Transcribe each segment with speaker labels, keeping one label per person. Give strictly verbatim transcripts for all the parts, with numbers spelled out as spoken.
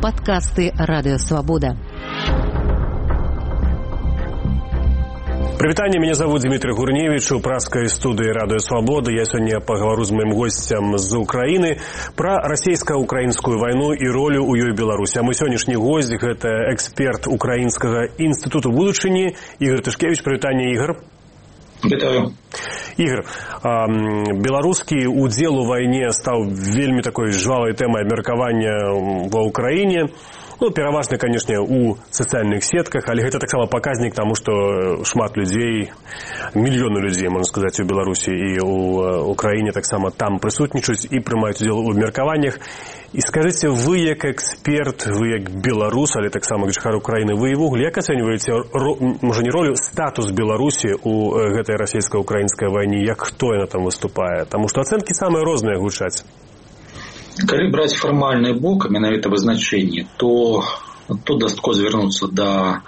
Speaker 1: Падкасты Радыё Свабода.
Speaker 2: Прывітанне, мяне зовут Дмитрий Гурневич, у праскай студыі Радыё Свабода. Я сёння пагавару з маім госцем з Украіны пра расійска-украінскую вайну і ролю ў ёй Беларусі. А мой сённяшні госць – гэта эксперт Украінскага інстытуту будучыні Ігор Тышкевич. Прывітанне, Ігор.
Speaker 3: Вітаю.
Speaker 2: Ігор, беларускі удзел у вайне стаў вельмі такой жвавай тэмай абмеркавання ва ўкраіне. Ну, пераважна, канешне, у сацыяльных сетках, але гэта таксама паказнік таму, што шмат людзей, мільёны людзей, можна сказаць, у Беларусі і ў Украіне таксама там прысутнічаюць і прымаюць удзел у абмеркаваннях. І скажыце, вы як эксперт, вы як беларус, але таксама жыхар Украіны, вы ўвогуле як ацэньваеце, можа не ролю, статус Беларусі у гэтай расійска-украінскай вайне, як хто яна там выступае? Таму што ацэнкі самыя розныя гучаць.
Speaker 3: Калі браць фармальны бок, менавіта вызначэнне, то тут дастаткова звярнуцца да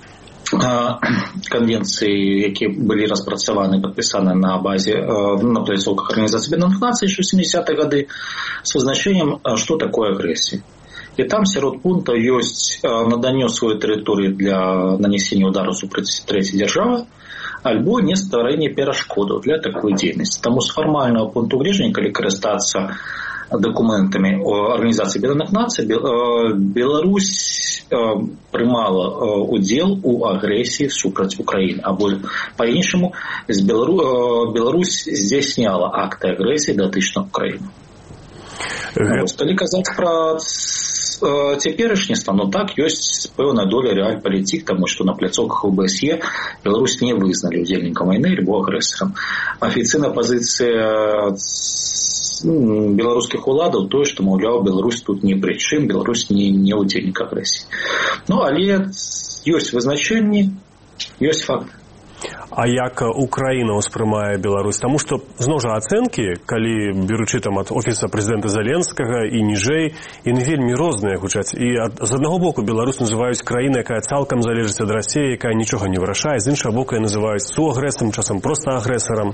Speaker 3: конвенций, які былі распрацаваны, падпісаны на базе, на пляцоўках Арганізацыі Аб'яднаных Нацый шэсцідзесятыя гады з вызначэннем, што такое агрэсія. І там сярод пунктаў ёсць наданне сваёй тэрыторыі для нанесення удару супраць трэцяй дзяржавы, альбо не стварэнне перашкодаў для такой дзейнасці. Таму з фармальнага пункту гледжання, калі карыстацца документами Организации Объединенных Наций, Беларусь прымала удзел у агрэсіі супраць Украіны. Або по-іншаму, Беларусь здзяйсняла акты агрэсіі датычна Украіны. Калі казаць пра цяперашні стан, ну так, ёсць пэўная доля рэальпалітык, таму што на пляцоўках о бэ эс е Беларусь не вызналі удзельнікам вайны альбо агрэсарам. Афіцыйная пазіцыя беларускіх уладаў тое, што, маўляў, Беларусь тут ні пры чым, Беларусь не, не удзельнік агрэсіі. Ну, але ёсць вызначэнні, ёсць факты.
Speaker 2: А як Украіна ўспрымае Беларусь? Таму што, зноў жа, ацэнкі, калі беручы там ад офіса прэзідэнта Зеленскага і ніжэй, яны вельмі розныя гучаць. І ад, з аднаго боку Беларусь называюць краіна, якая цалкам залежыць ад Расіі, якая нічога не вырашае, з іншага боку называюць суагрэсарам, часам проста агрэсарам.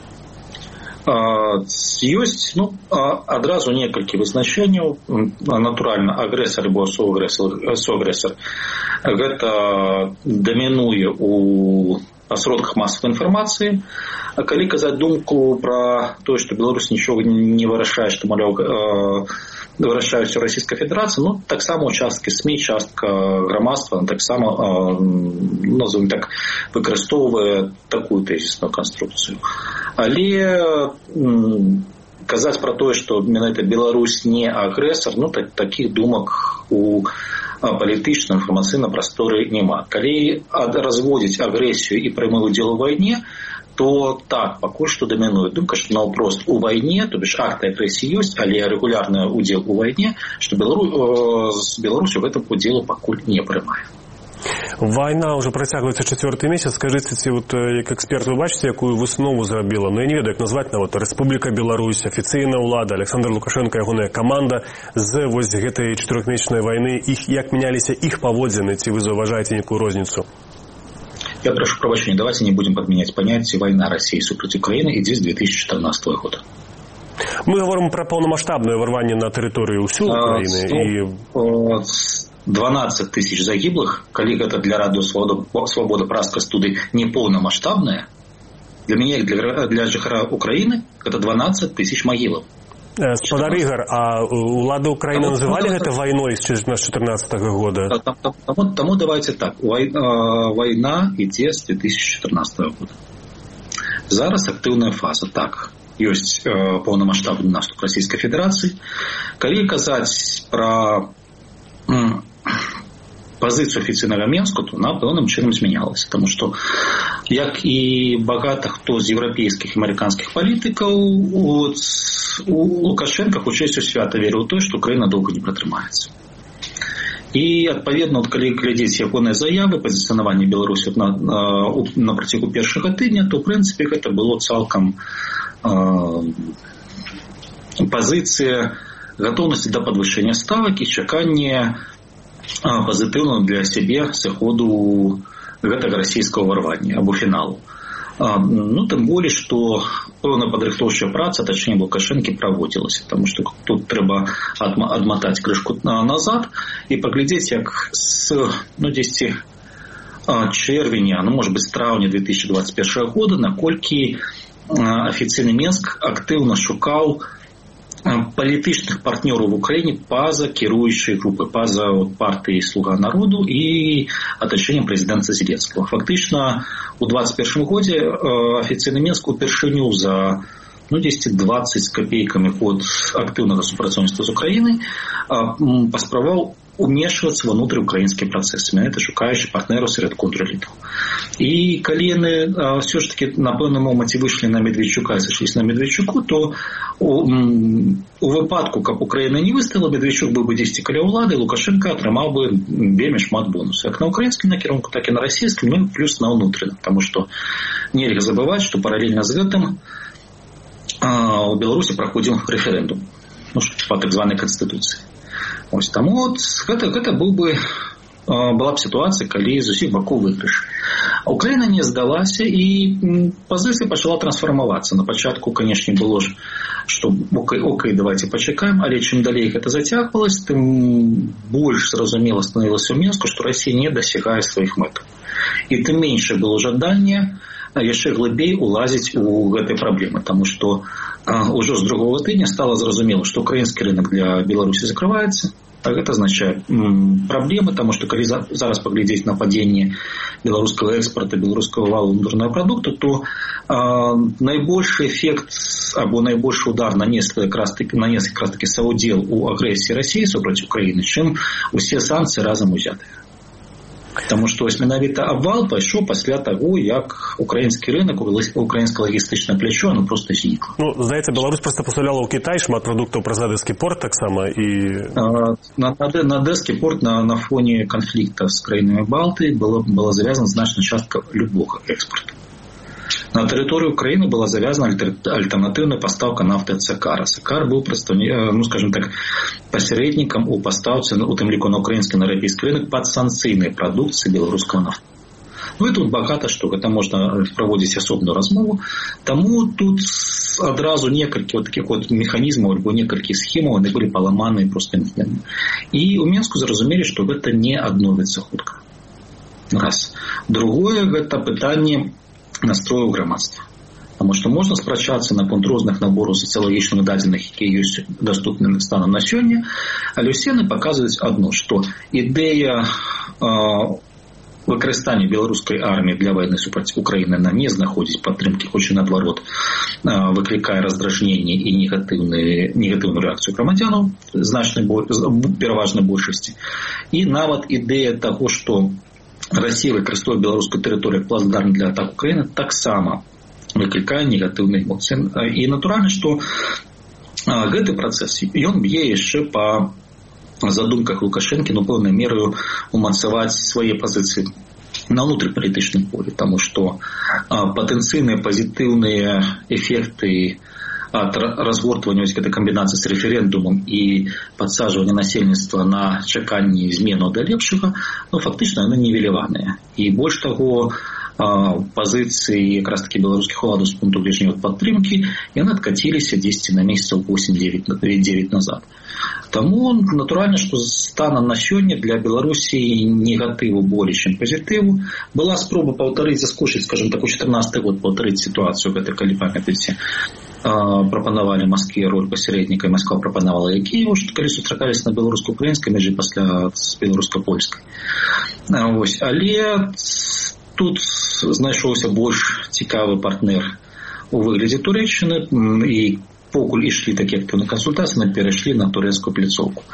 Speaker 3: Ёсць, ну, адразу некалькі вызначэнняў. Натуральна, агрэсар або суагрэсар гэта дамінуе у сродках масавай інфармацыі. Калі казаць думку пра тое, што Беларусь нічога не вырашае, што, маўляў, вырашаюць у Расійскай Федэрацыі, ну, таксама участкі СМІ, частка грамадства, таксама, назовем так, выкарыстоўвае такую тэзісную канструкцыю. Але казаць пра тое, што менавіта Беларусь не агрэсар, ну, так, такіх думак у палітычна інфармацыйнай прасторы няма. Калі разводзіць агрэсію і прямы ўдзел у вайне, то так, пакуль што дамінуе думка, што наўпрост у вайне, то бишь акты агрэсіі ёсць, але рэгулярны ўдзел у вайне, што Беларусь, Беларусь у гэтым удзелу пакуль не прымае.
Speaker 2: Вайна ўжо працягваецца чацвёрты месяц. Скажыце, ці вот як эксперт вы бачыце, якую выснову зрабіла? Ну, я не ведаю, як назваць нават Рэспубліка Беларусь, афіцыйная ўлада, Александр Лукашенко, ягоная каманда з вось гэтай чатырохмесячнай вайны, іх як мяняліся іх паводзіны, ці вы заўважаеце нейкую розніцу?
Speaker 3: Я прошу прощения, давайте не будем подменять понятие «война России супротив Украины» идет с две тысячи четырнадцатого года.
Speaker 2: Мы говорим про полномасштабное ворвание на территорию всю Украины.
Speaker 3: А, и... дванадцать тысяч загиблых, калі гэта для Радыё Свабода праска студыі не полномасштабная, для меня и для, для жыхара Украины это дванадцать тысяч могилов.
Speaker 2: Спадар Ігор, а улады Украины называли это войной с две тысячи четырнадцатого года?
Speaker 3: Тому, тому давайте так. Война ідзе з две тысячи четырнадцатого года. Зараз актыўная фаза. Так, ёсць полномасштабный наступ Российской Федерации. Калі казаць пра пазіцыю афіцыйнага Мінску, то она пэўным чынам змянялася. Таму што, як і багата хто з еўрапейскіх і амерыканскіх палітыкаў, у Лукашенко хутчэй свята верыў у тое, што Украіна доўга не пратрымаецца. І, адпаведна, калі глядзець ягоныя заявы, пазіцыянаванне Беларусі на, на, на працягу першага тыдня, то, ў прынцыпе, гэта было цалкам э, пазіцыя гатоўнасці да падвышэння ставак і чаканне пазітыўна для сябе сыходу гэтага расійскага варвання або фіналу. Ну, тым болей, што пэўная падрыхтоўчая праца, тачней Лукашэнкі, праводзілася, таму што тут трэба адматаць крышку назад і паглядзець, як з, ну, дзесьці чэрвеня, ну, можа быць, з траўня две тысячи двадцать первого года, наколькі афіцыйны Мінск актыўна шукаў палітычных партнёраў в Украіне па-за кіруючай групы, па-за партыі «Слуга народу» і атачэннем прэзідэнта Зеленскага. Фактычна, у двадцать первым годзе афіцыйны Мінск упершыню за, ну, дзесьці двадцать з капейкамі год актыўнага супрацоўніцтва з Украінай паспрабаваў умешвацца ва ўнутры украінскія працэсы, менавіта шукаючы партнераў сярод контрэлітаў. І калі яны ўсё ж таки на пэўным моманце выйшлі на Медведчука і сышліся на Медведчуку, то у, у выпадку, каб Украіна не выстаяла, Медведчук быў бы дзесьці каля ўлады, Лукашенко атрымаў бы вельмі шмат бонусаў. Як на украінскім накірунку, так і на расійскім, ну і плюс на ўнутраным, таму што нельга забываць, што паралельна з гэтым у Беларусі праходзіў рэферэндум, ну, па так званай канстытуцыі. Ось, таму от, гэта, гэта быў бы, была б сітуацыя, калі з усіх бакоў выйгрыш. А Украіна не здалася, і пазіцыя пачала трансфармавацца. На пачатку, канешне, было ж, што окей, окей, давайте пачакаем, але чым далей гэта зацягвалася, тым больш зразумела становілася ў Мінску, што Расія не дасягае сваіх мэтаў. І тым меншае было жаданне яшчэ глыбей улазіць у гэтай праблемы, таму што ўжо з другога тыдня стала зразумела, што украінскі рынок для Беларусі закрываецца. А гэта азначае праблемы, таму што калі зараз паглядзець на падзенне беларускага экспарта, беларускага валу унутранага прадукту, то а, найбольшы эфект або найбольшы удар нанеслі якраз таки нанес якраз таки саўдзел у агрэсіі Расіі супраць Украіны, чым усе санкцыі разам узятыя. Таму што вось менавіта абвал пайшоў пасля таго, як украінскі рынок, украінскае лагістычнае плячо, оно проста знікла.
Speaker 2: Ну, здаецца, Беларусь проста пастаўляла ў Кітай шмат прадуктаў праз Адэскі порт таксама і
Speaker 3: на, на, на Адэскі порт на, на фоне канфлікта з краінамі Балтыі была, была завязана значная частка любога экспорту. На тэрыторыі Украіны была завязана альтэрнатыўная пастаўка нафты ад Сакара. Сакар быў прадстаўнікам, ну, скажем так, пасярэднікам у пастаўцы, у тым ліку на украінскі, на еўрапейскі рынок пад санкцыйнай прадукцыі беларускага нафты. Ну і тут багата што, гэта можна праводзіць асобную размову. Таму тут адразу некалькі вот такіх вот механізмаў альбо некалькі схемаў, яны былі паламаны проста імгненна. І ў Мінску зразумелі, што гэта не адновіцца хутка. Раз. Другое, гэта пытанне настрою грамадства. Таму што можна спрачацца наконт розных набораў сацыялагічных дадзеных, якія ёсць даступнымі станам на сёння, але ўсе яны паказваюць адно, што ідэя э, выкарыстання беларускай арміі для вайны супраць Украіны на не знаходзіць падтрымкі, хоць і наадварот э, выклікае раздражненне і негатыўную негатыўную рэакцыю грамадзянаў значнай пераважнай большасці. І нават ідэя таго, што Расія выкарыстоўвае беларускую тэрыторыю плацдарм для атак Украіны, таксама выклікае негатыўныя эмоцыі. І натуральна, што гэты працэс, ён б'е яшчэ па задумках Лукашэнкі, ну, пэўнай мераю умацаваць свае пазіцыі на ўнутрыпалітычным полі, таму што патэнцыйныя пазітыўныя эфекты ад разгортвання гэтай камбінацыі з рэферэндумам і падсаджвання насельніцтва на чаканні змену да лепшага, ну, фактычна яны нівеляваныя. І больш таго, пазіцыі якраз такі беларускіх уладаў з пункту гледжання падтрымкі, яны адкаціліся дзесьці на месяцаў восемь-девять назад. Таму натуральна, што станам на сёння для Беларусі негатыву болей, чым пазітыву. Была спроба паўтарыць, заскочыць, скажем так, у чатырнаццаты год паўтарыць сітуацыю, гэта калі памятаеце, прапанавалі Маскве роль пасярэдніка, і Масква прапанавала і Кіеву, што калі сустракаліся на беларуска-украінскай мяжы пасля беларуска-польскай. Вось. Але тут знайшоўся больш цікавы партнер у выглядзе Турэччыны, і покуль ішлі такія актыўныя кансультацыі, мы перайшлі на турэцкую пляцоўку.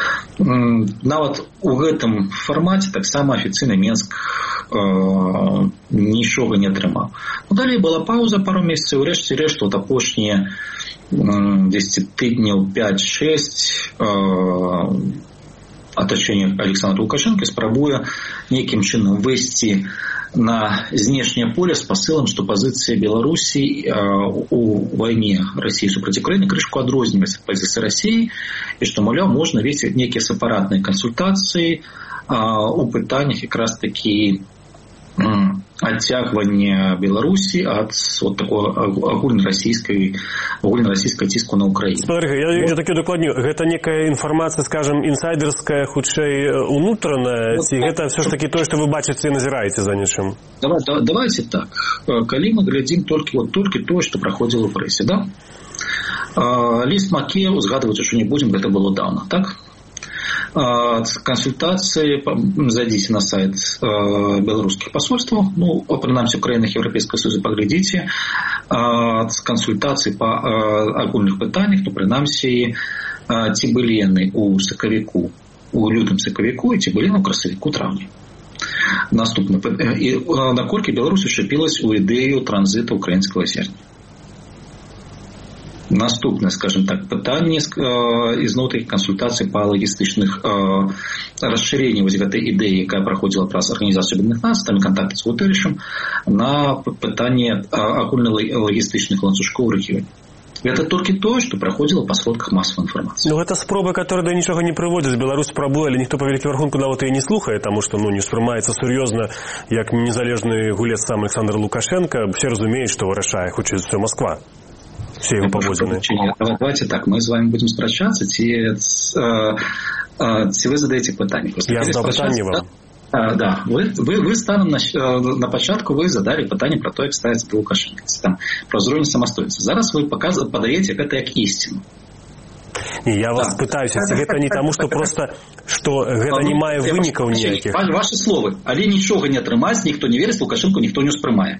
Speaker 3: Нават у гэтым фармаце таксама афіцыйны Мінск э, нічога не атрымаў. Ну, далей была пауза пару месяцаў, рэшце рэшт вот апошнія дзесьці тыдняў пять-шесть э, атачэнне Александра Лукашэнка спрабуе нейкім чынам выйсці на знешняе поле з пасылам, што пазіцыя Беларусі э, у вайне Расіі супраць Украіны крышку адрозніваецца ад пазіцыі Расіі, і што, маўляў, можна весці нейкія сепаратныя кансультацыі э, у пытаннях якраз такі э, адцягвання Беларусі ад вот такой агульнарасійскай агульнарасійскай ціску на Украіну.
Speaker 2: Спадарыга, я, я такі дакладню, гэта некая інфармацыя, скажем, інсайдерская, хутчэй унутраная, ці гэта все ж таки тое, што вы бачыце і назіраеце за нечым?
Speaker 3: Давай, да, давайте так. Калі мы глядзім толькі вот толькі тое, што праходзіла ў прэсе, да? Ліст Маке узгадваць ужо не будзем, гэта было даўно, так? Консультации, зайдите на сайт белорусских посольств, ну, принаймні в країнах Європейського Союзу поглядите, консультации по агульных питаннях, ну, принаймні ті були у сакавіку, у лютым сакавіку, і ті були у красавіку травні. Наступне. І наколькі Білорусь вчепилась у ідею транзиту українського зерня. Наступне, скажем так, питання ізноў таких консультаций по лагістычных э, расширении вот этой ідеи, яка проходила праз Организацию Объединенных Наций, там контакты с Гутерришем, на питання агульно-лагістычных ланцужков в регионе. Это только то, что проходило по сродках массовой информации.
Speaker 2: Ну, это спробы, которые до ничего не приводят. Беларусь спробуе, але ніхто по великим рахунку нават і не слухае, тому що, ну, не сприймається серйозно, як незалежний гулец сам Александр Лукашенко. Все разумеют, что вырашае, хочет все Москва. Все его поводины.
Speaker 3: Давайте так, мы с вами будем справляться, те, те вы задаете питання.
Speaker 2: Я задав питання вам.
Speaker 3: А, да, ви, ви, ви станом на, на початку ви задали питання про те, як ставиться до Лукашенка, там, про узровень самостойності. Зараз ви показ, подаєте це як істину.
Speaker 2: Не, я вас да. пытаюсь, это не тому, что просто, что это не мае вынікаў ніяких.
Speaker 3: Ваши словы, але нічога не атрымаць, ніхто не верыць, Лукашенко ніхто не успрымае.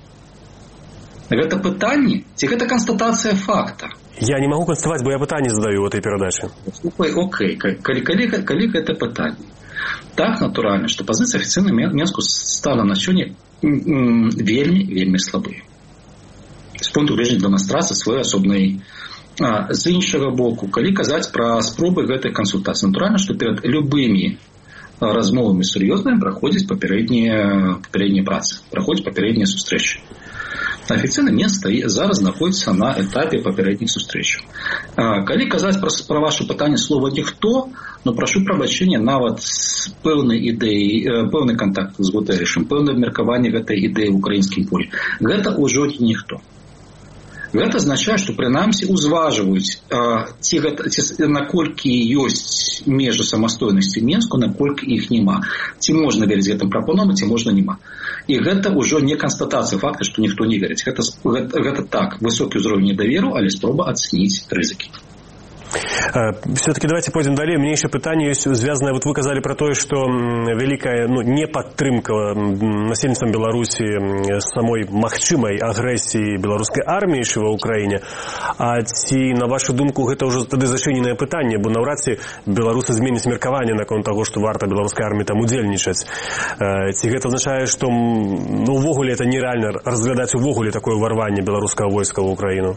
Speaker 3: Гэта пытанне, ці гэта констатация факта?
Speaker 2: Я не могу констатовать, бо я пытанне задаю в этой передаче.
Speaker 3: Окей, калі, калі, калі гэта пытанне? Так натуральна, што пазіцыя афіцыйна Менску стала на сёння вельмі, вельмі слабыя. З пункту гледжання дэманстрацыі сваёй асобнай. А, з іншага боку, калі казаць пра спробы гэтай кансультацыі, натуральна, што перад любымі размовамі сур'ёзнымі праходзіць папярэднія, папярэднія працы, праходзіць папярэднія сустрэчы. Афіцыйна Менск зараз знаходзіцца на этапе папярэдніх сустрэчаў. Калі казаць пра, пра ваше пытанне слова «ніхто», ну, прашу прабачэння, нават з пэўнай ідэі, пэўны кантакт з Гутэрышам, пэўнае абмеркаванне гэтай ідэі ў украінскім полі. Гэта ўжо ніхто. Гэта азначае, што прынамсі ўзважваюць, ці, ці наколькі ёсць межы самастойнасці Менску, наколькі іх няма. Ці можна верыць гэтым прапановам, ці можна няма. І гэта ўжо не канстатацыя факта, што ніхто не верыць. Гэта, гэта, гэта так, высокі ўзровень недаверу, але спроба ацэніць рызыкі.
Speaker 2: Все-таки давайте пойдем далее. Мне еще питание есть связанное, вот вы сказали про то, что великая, ну, не подтрымка насельніцтвам Беларуси самой магчымай агрэсіі беларускай арміі в Украине. А ці, на вашу думку, гэта ўжо тады зачыненае пытанне, бо наўрад ці беларусы зменяць меркаванне наконт таго, што варта беларускай арміі там удзельнічаць. Ці гэта азначае, што, ну, увогуле это нереально разглядаць увогуле такое ўварванне беларускага войска ў Украіну?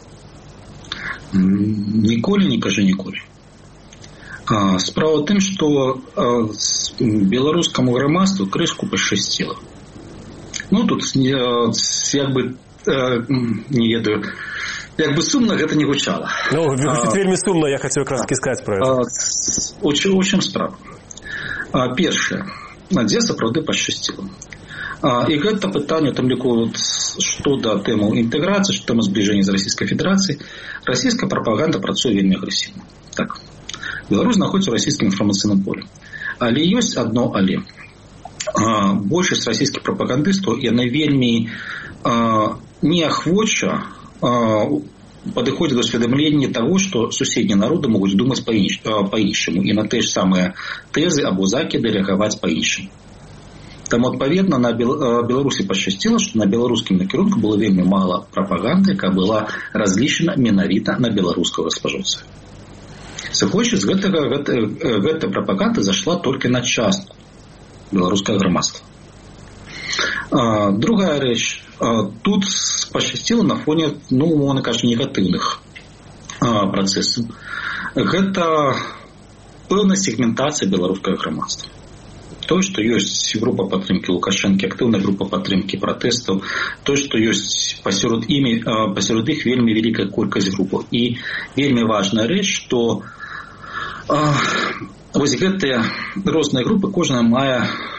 Speaker 3: Ніколі не кажы ніколі. Справа ў тым, што беларускаму грамадству крышку пашчасціла. Ну, тут як бы не ведаю, як бы сумна гэта не гучала.
Speaker 2: Ну, вельмі сумна, я хацеў якраз сказаць пра гэта.
Speaker 3: У чым справа? Першае, дзе сапраўды пашчасціла. І гэта пытанне, там ліку, што да тэму інтэграцыі, што тэму збліжэння з Расійскай Федэрацыяй. Расійская прапаганда працуе вельмі агрэсіўна. Так. Беларусь знаходзіцца ў расійскім інфармацыйным полі. Але ёсць адно але. Большасць расійскіх прапагандыстаў, яны вельмі неахвоча падыходзяць да ўсведамлення таго, што суседнія народы могуць думаць па-іншаму і на тыя ж самыя тэзы або закіды рэагаваць па-іншаму. Таму, адпаведна, на Беларусі пашчасціла, што на беларускім накірунку было вельмі мала прапаганды, якая была разлічана менавіта на беларускага спажыўца. Сыходзячы з гэтага, гэта, гэта прапаганда зашла толькі на частку беларускага грамадства. Другая рэч, тут пашчасціла на фоне, ну, умоўна кажучы, негатыўных працэсаў. Гэта пэўная сегментацыя беларускага грамадства. То, што ёсць група падтрымкі Лукашэнкі, актыўная група падтрымкі пратэстаў, то, што ёсць пасярод імі, пасярод іх вельмі вялікая колькасць групаў. І вельмі важная рэч, што а, вось гэтыя розныя групы, кожная мае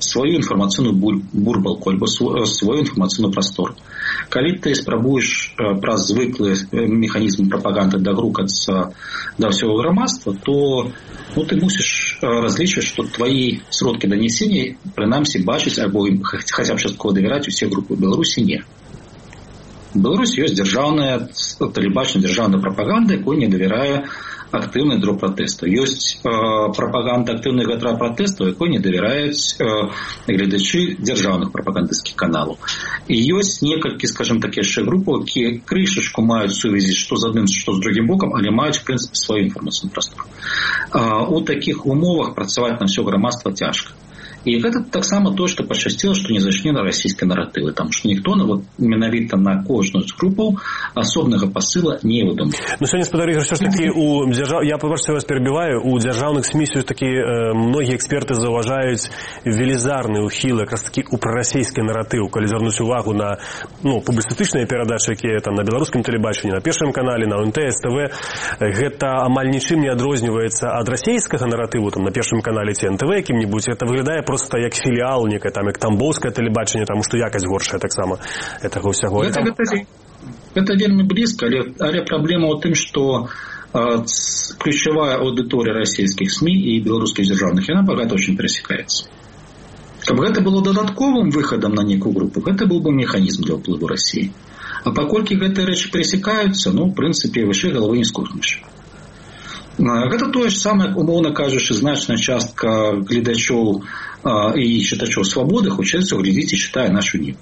Speaker 3: сваю інфармацыйную бурбалку альбо свой інфармацыйны прастор. Калі ты спрабуеш праз звыклы механізм прапаганды дагрукацца да ўсяго грамадства, то ну, ты мусіш разлічваць, што твои сродкі данесення прынамсі бачыць альбо хаця б часткова давяраць усе групы. Беларусі не. В Беларусі ёсць дзяржаўная тэлебачная дзяржаўная прапаганда, якой не давярае актыўны дро пратэсту. Ёсць э, прапаганда актыўных гатра пратэсту, якой не давяраюць э, гледачы дзяржаўных прапагандысцкіх каналаў. І ёсць некалькі, скажем так, яшчэ групаў, якія крышачку маюць сувязі што з адным, што з другім бокам, але маюць, в прынцыпе, сваю інфармацыйную прастору. Э, у такіх умовах працаваць на ўсё грамадства цяжка. І гэта таксама то, што пашчасціла, што не зайшлі на расійскія наратывы, таму што ніхто ну, вот, менавіта на кожную з групаў асобнага пасыла не выдумаў.
Speaker 2: Ну, сёння, спадар Ігор, ўсё ж такі, у дзяржав... я, па-перше, вас перебіваю, у дзяржаўных СМІ ўсё ж такі э, многія эксперты заўважаюць велізарны ўхіл, якраз такі у прарасійскі наратыў, калі звярнуць увагу на ну, публістычныя перадачы, якія там на беларускім тэлебачанні, на першым канале, на ОНТ, СТВ, гэта амаль нічым не адрозніваецца ад расійскага наратыву, там на першым канале ці НТВ якім-небудзь, гэта выглядае просто як філіал некае, там, як тамбоўскае тэлебачанне, таму што якасць горшая таксама гэтага ўсяго.
Speaker 3: Гэта, гэта, гэта вельмі блізка, але, але праблема ў тым, што э, ключавая аўдыторыя расійскіх СМІ і беларускіх дзяржаўных, яна багата очень перасекаецца. Каб гэта было дадатковым выхадам на нейкую групу, гэта быў бы механізм для ўплыву Расіі. А паколькі гэтыя рэчы перасекаюцца, ну, в прынцыпе, вышэй галавы не скуркнеш. Гэта тое ж самае, умоўна кажучы, значная частка гледачоў а, і чытачоў свабоды хочацца глядзіць і чытае нашу ніву.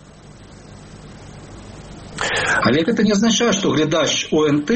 Speaker 3: Але гэта не азначае, што глядач ОНТ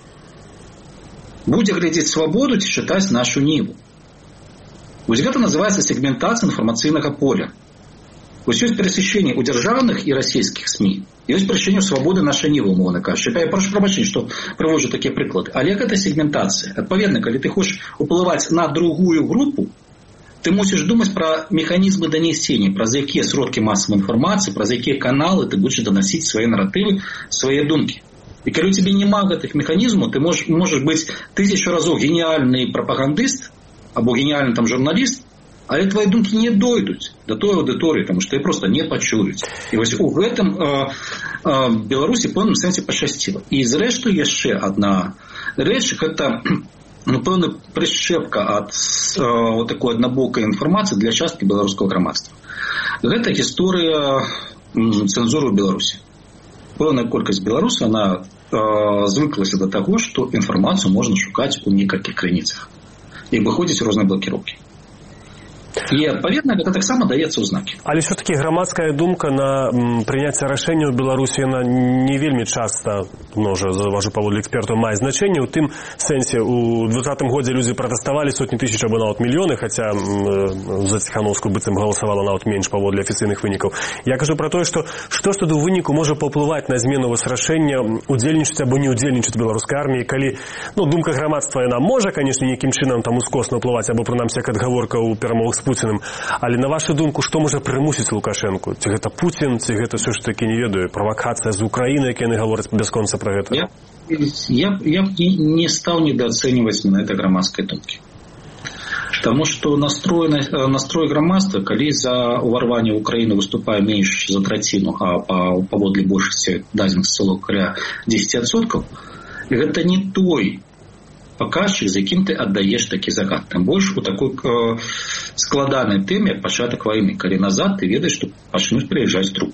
Speaker 3: будзе глядзець свабоду ці чытаць нашу ніву. Вось гэта называецца сегментацыя інфармацыйнага поля. Вось ёсць перасечэнне ў дзяржаўных і расійскіх СМІ. Ёсць перасечэнне свабоды нашай нівы, умоўна кажучы. Я прашу прабачэння, што прыводжу такія прыклады. Але гэта сегментацыя. Адпаведна, калі ты хочаш уплываць на другую групу, ты мусіш думаць пра механізмы данесення, праз якія сродкі масавай інфармацыі, праз якія каналы ты будзеш данасіць свае наратывы, свае думкі. І калі у цябе няма гэтых механізмаў, ты можаш, можаш быць тысячу разоў геніальны прапагандыст або геніальны там журналіст, але твои думкі не дойдуць до той аўдыторыі, тому што іх проста не пачуюць. І вось у гэтым э, э, Беларусі пэўным сэнсе пашчасціла. І зрэшты яшчэ адна рэч, гэта ну, пэўна прышчэпка ад э, вот такой аднабокай інфармацыі для часткі беларускага грамадства. Гэта гісторыя цэнзуры ў Беларусі. Пэўная колькасць беларусаў, она э, звыклася да таго, што інфармацыю можна шукаць у некалькіх крыніцах і выходзіць розныя блакіроўкі. І, адпаведна, гэта таксама даецца ў знакі.
Speaker 2: Але ўсё-такі грамадская думка на прыняцце рашэння ў Беларусі, яна не вельмі часта, можа, заўважу паводле экспертаў, мае значэнне. У тым сэнсе, у двадцатым годзе людзі пратэставалі сотні тысяч або нават мільёны, хаця за Ціханаўскую быццам галасавала нават менш паводле афіцыйных вынікаў. Я кажу пра тое, што што ж тады ў выніку можа паўплываць на змену вось рашэння удзельнічаць або не удзельнічаць беларускай арміі, калі ну, думка грамадства яна можа, канешне, нейкім чынам там ускосна ўплываць, або прынамсі як адгаворка ў перамовах з Пуціным. Але на вашу думку, што можа прымусіць Лукашэнку? Ці гэта Пуцін, ці гэта ўсё ж такі, не ведаю, правакацыя з Украіны, як яны гавораць бясконца пра гэта?
Speaker 3: Я, я, я б не, не стаў недооцэньваць на гэта грамадскай думкі. Таму што настрой, настрой грамадства, калі за ўварванне ў Украіну выступае менш за траціну, а па, паводле большасці дадзеных сацыялогаў каля дзесяць адсоткаў, гэта не той паказчык, з якім ты аддаеш такі загад. Тым больш у такой э, складанай тэме, як пачатак вайны, калі назад ты ведаеш, што пачнуць прыязджаць трупы.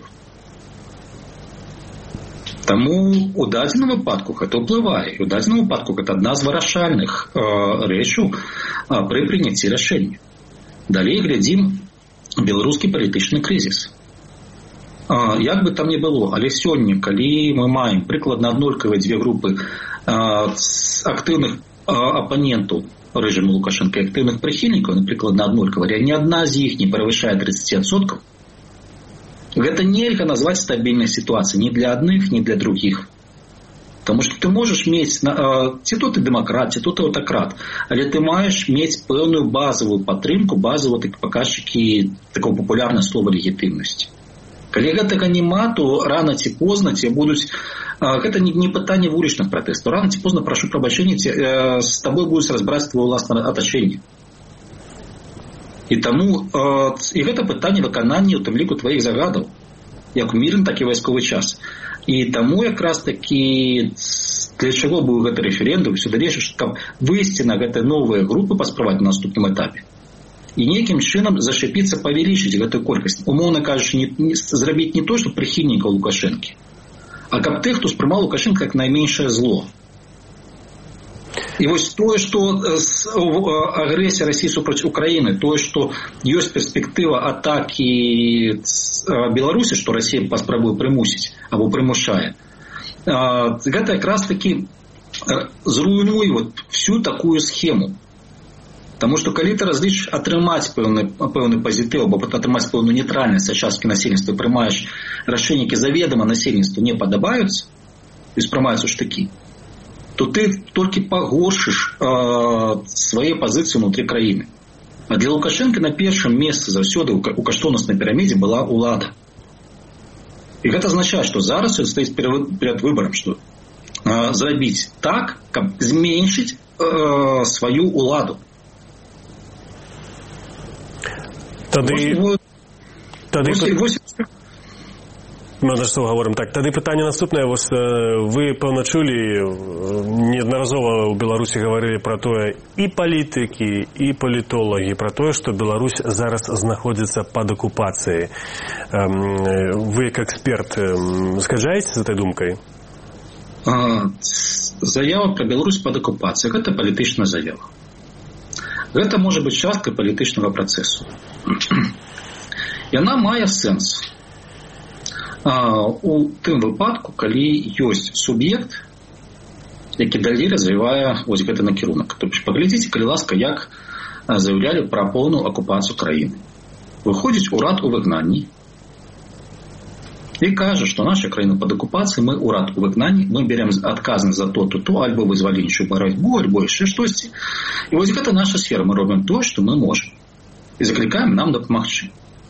Speaker 3: Таму у дадзеным выпадку гэта ўплывае. У дадзеным выпадку гэта адна з вырашальных э, рэчаў э, пры прыняцці рашэння. Далей глядзім беларускі палітычны крызіс. Э, як бы там не было, але сёння, калі мы маем прыкладна аднолькавыя дзве групы э, актыўных апанентаў рэжыму Лукашэнка і актыўных прыхільнікаў, напрыклад, на аднолькавыя, ні адна з іх не перавышае тридцать адсоткаў. Гэта нельга назваць стабільнай сітуацыяй ні для адных, ні для другіх. Таму што ты можаш мець, ці то ты дэмакрат, ці то ты аўтакрат, але ты маеш мець пэўную базавую падтрымку, базавыя паказчыкі такого папулярнага слова легітымнасці. Калі гэтага няма, то рана ці позна ці будуць. Гэта не, не пытанне вулічных пратэстаў. Рана ці позна, прашу прабачэння, ці, э, з табой будуць разбраць твоё ўласнае атачэнне. І таму і гэта пытанне выканання, у тым ліку, тваіх загадаў, як у мірны, так і вайсковы час. І таму якраз такі для чаго быў гэты рэферэндум, все далейшае, каб выйсці на гэтыя новыя групы, паспрабаваць на наступным этапе. І нейкім чынам зашчапіцца, павялічыць гэтую колькасць. Умоўна кажучы, не, не, зрабіць не то, што прыхільнікаў Лукашэнкі, а каб тых, хто спрымаў Лукашэнка як найменшае зло. І вось тое, што агрэсія Расіі супраць Украіны, тое, што ёсць перспектыва атакі Беларусі, што Расія паспрабуе прымусіць або прымушае, гэта якраз такі зруйнуе вот всю такую схему. Таму што калі ты разлічыш атрымаць пэўны, пэўны пазітыў або атрымаць пэўную нейтральнасць ад часткі насельніцтва, прымаеш рашэнні, які заведама насельніцтву не падабаюцца і спрымаюцца штыкі, то ты толькі пагоршыш э, свае пазіцыі ўнутры краіны. А для Лукашэнкі на першым месцы заўсёды у каштоўнаснай пірамідзе была ўлада. І гэта азначае, што зараз ён стаіць перад выбарам, што э, зрабіць так, каб зменшыць э, сваю ўладу.
Speaker 2: Тады...
Speaker 3: Вось,
Speaker 2: Тады...
Speaker 3: вось, вось...
Speaker 2: Мы за што гаворым так. Тады пытанне наступнае. Вось, вы, пэўна, чулі, неаднаразова ў Беларусі гаварылі пра тое і палітыкі, і палітолагі, пра тое, што Беларусь зараз знаходзіцца пад акупацыяй. Вы, як эксперт, згаджаеце з этой думкай?
Speaker 3: Заява пра Беларусь пад акупацыяй – гэта палітычная заява. Гэта можа быць часткай палітычнага працэсу. Яна мае сэнс у тым выпадку, калі ёсць суб'ект, які далей развівае вось гэты накірунак. То бишь, паглядзіце, калі ласка, як заяўлялі пра поўную акупацыю краіны. Выходзіць урад у выгнанні і кажа, што наша краіна пад акупацыяй, мы урад у выгнанні, мы берем адказнасць за то, то, то, альбо вызваленчую барацьбу, альбо яшчэ штосьці. І вось гэта наша сфера, мы робім тое, што мы можам. І заклікаем нам дапамагчы.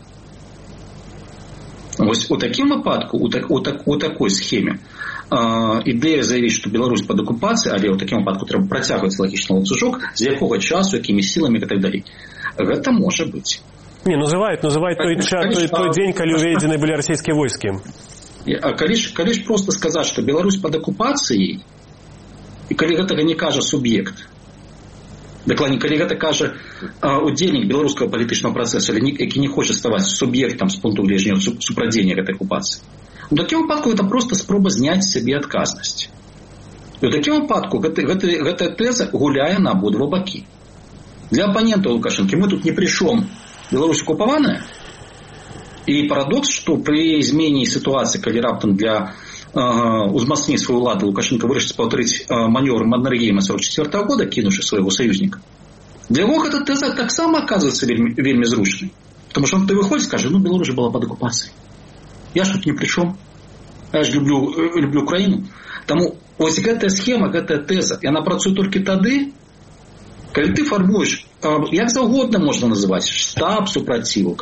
Speaker 3: Вось у такім выпадку, у, так, у, так, у такой схеме, э, ідэя заявіць, што Беларусь пад акупацыяй, але ў такім выпадку трэба працягваць лагічны ланцужок, з якога часу, якімі сіламі і так далей. Гэта можа быць.
Speaker 2: Не, называют, называют той, той, той дзень, калі уведзены былі расійскія войскі.
Speaker 3: А калі ж, калі ж проста сказаць, што Беларусь пад акупацыяй, і калі гэтага не кажа суб'ект, дакладней, калі гэта кажа удзельнік беларускага палітычнага працэсу, які не хоча ставаць суб'ектам з пункту гледжання супрадзення гэтай акупацыі, у такім выпадку гэта проста спроба зняць сябе адказнасць. І ў такім выпадку гэта, гэта, гэтая тэза гуляе на абодва бакі. Для апанентаў Лукашэнкі мы тут не прычом. Беларусь акупаваная, і парадокс, што пры змене сітуацыі, калі раптам для э, узмацнення сваёй улады Лукашенко вырашыць паўтарыць э, манёвр Маннергейма сорок четвёртого года, кінуўшы свайго саюзніка, для яго гэта тэза таксама аказваецца вельмі, вельмі зручнай. Таму што он той выходзіць, скажа, ну Беларусь была пад акупацыяй. Я ж тут не прычом. Я ж люблю, люблю Украіну. Таму ось гэтая схема, гэтая тэза, яна працуе толькі тады, калі ты фармуеш, як заўгодна можна называць, штаб супраціву,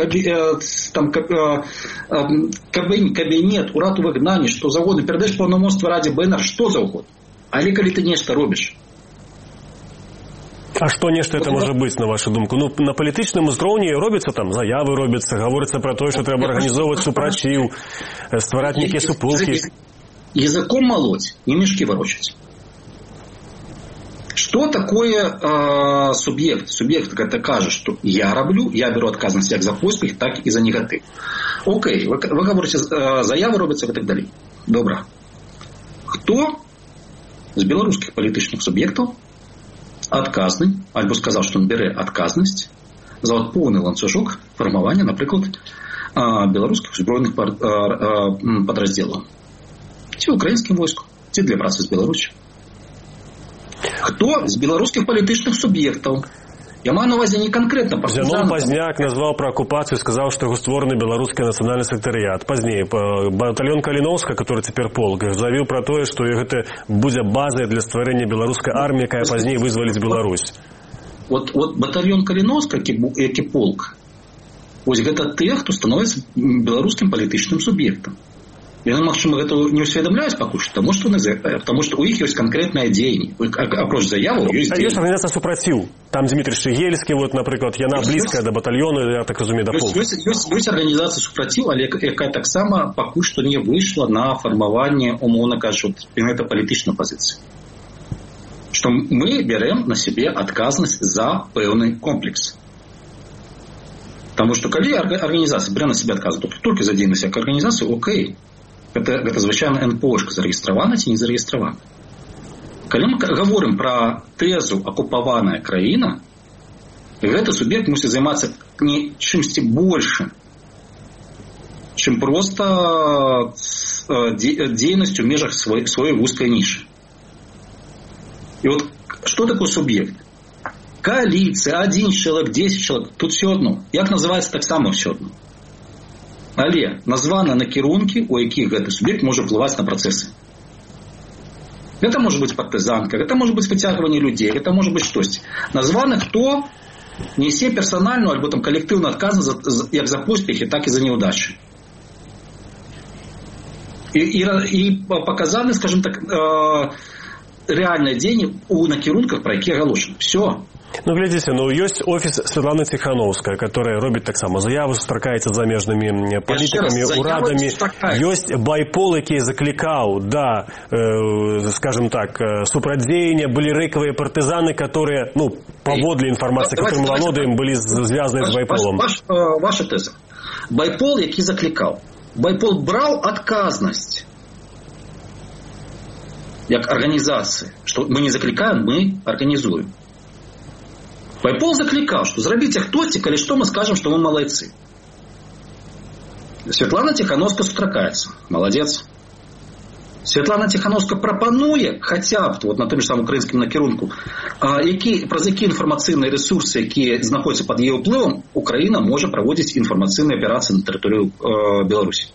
Speaker 3: кабінет, урад у выгнанні, што заўгодна, перадаеш паўнамоцтва Радзе БНР, што заўгодна. Але калі ты нешта робіш.
Speaker 2: А што нешта это можа быць, на вашу думку? Ну, на палітычным узроўні робіцца там, заявы робяцца, гаворыцца пра тое, што трэба арганізоўваць супраціў, ствараць нейкія суполкі.
Speaker 3: Языком малоць, не мешкі варочаць. Что такое э, субъект? Субъект это кажа, что я раблю, я беру отказность як за поспех, так и за негатив. Окей, вы, вы говорите, э, заявы робятся и так далее. Добро. Кто з белорусских политических субъектов отказный, альбо сказал, что он берет отказность за вот полный ланцужок формования, например, э, белорусских збройных э, э, подразделов. Те украинским войском, те для працы с Беларусью. Кто з беларускіх палітычных суб'ектаў? Я маю на увазе не конкретно партизан.
Speaker 2: Зянон Пазняк назвал про оккупацию, сказал, что его створаны белорусский национальный секретариат. Позднее батальон Калиновска, который теперь полк, заявил про то, что это будет базой для створения белорусской армии, которая позднее вызволит Беларусь.
Speaker 3: Вот, вот батальон Калиновска, які полк, вот это те, кто становится белорусским палітычным субъектом. Яны, магчыма, гэта не ўсведамляюць пакуль што, таму што, таму што ў іх ёсць канкрэтнае дзеянне. Апроч заяваў, ёсць дзеянне.
Speaker 2: Ёсць арганізацыя супраціў. Там Дмітрий Шчыгельскі, вот, напрыклад, яна блізкая да батальёну, я так разумею, да полку.
Speaker 3: Ёсць, ёсць, ёсць арганізацыя супраціў, але якая таксама пакуль што не выйшла на фармаванне, умоўна кажучы, гэта палітычнай пазіцыі. Што мы бярэм на сябе адказнасць за пэўны комплекс. Таму што калі арганізацыя бярэ на сябе адказнасць, толькі за дзейнасць як арганізацыю, окей. Гэта, гэта звычайна эн пэ о-шка зарэгістравана ці не зарэгістравана. Калі мы гаворым пра тэзу акупаваная краіна, гэты суб'ект мусіць займацца не чымсьці большым, чым проста дзейнасцю ў межах сваёй, сваёй вузкай нішы. І вот што такое суб'ект? Коаліцыя, адзін чалавек, дзесяць чалавек, тут все одно. Як называецца, таксама все одно. Але названы накірункі, у якіх гэты суб'ект можа ўплываць на працэсы. Гэта можа быць партызанка, гэта можа быць выцягванне людзей, гэта можа быць штосьці. Названы хто несе персанальную альбо там калектыўную адказнасць як за поспехі, так і за няўдачы. І, і, і паказаны, скажем так, э, рэальныя дзеянні у накірунках, пра якія агалошаны. Все.
Speaker 2: Ну, глядзіце, ну, ёсць офіс Светланы Ціхановскай, которая робіць таксама заявы, сустракаецца з замежнымі палітыкамі, урадамі. Ёсць байпол, які заклікаў, да, э, скажем так, супрадзеяння, былі рэкавыя партызаны, которые, ну, паводле інфармацыі, которую мы валодаем, былі звязаны з байполом.
Speaker 3: Ваш, ваш, ваша тэза. Байпол, які заклікаў. Байпол браў адказнасць як арганізацыя, што мы не заклікаем, мы арганізуем. Байпол заклікаў, што зрабіце хтосьці, калі што мы скажам, што мы малайцы. Светлана Ціхановская сустракаецца. Маладзец. Светлана Ціхановская прапануе, хаця б вот, на тым же самым украінскім накірунку, які, праз які інфармацыйныя рэсурсы, якія знаходзяцца пад яе ўплывам, Украіна можа праводзіць інфармацыйныя аперацыі на тэрыторыю э, Беларусі.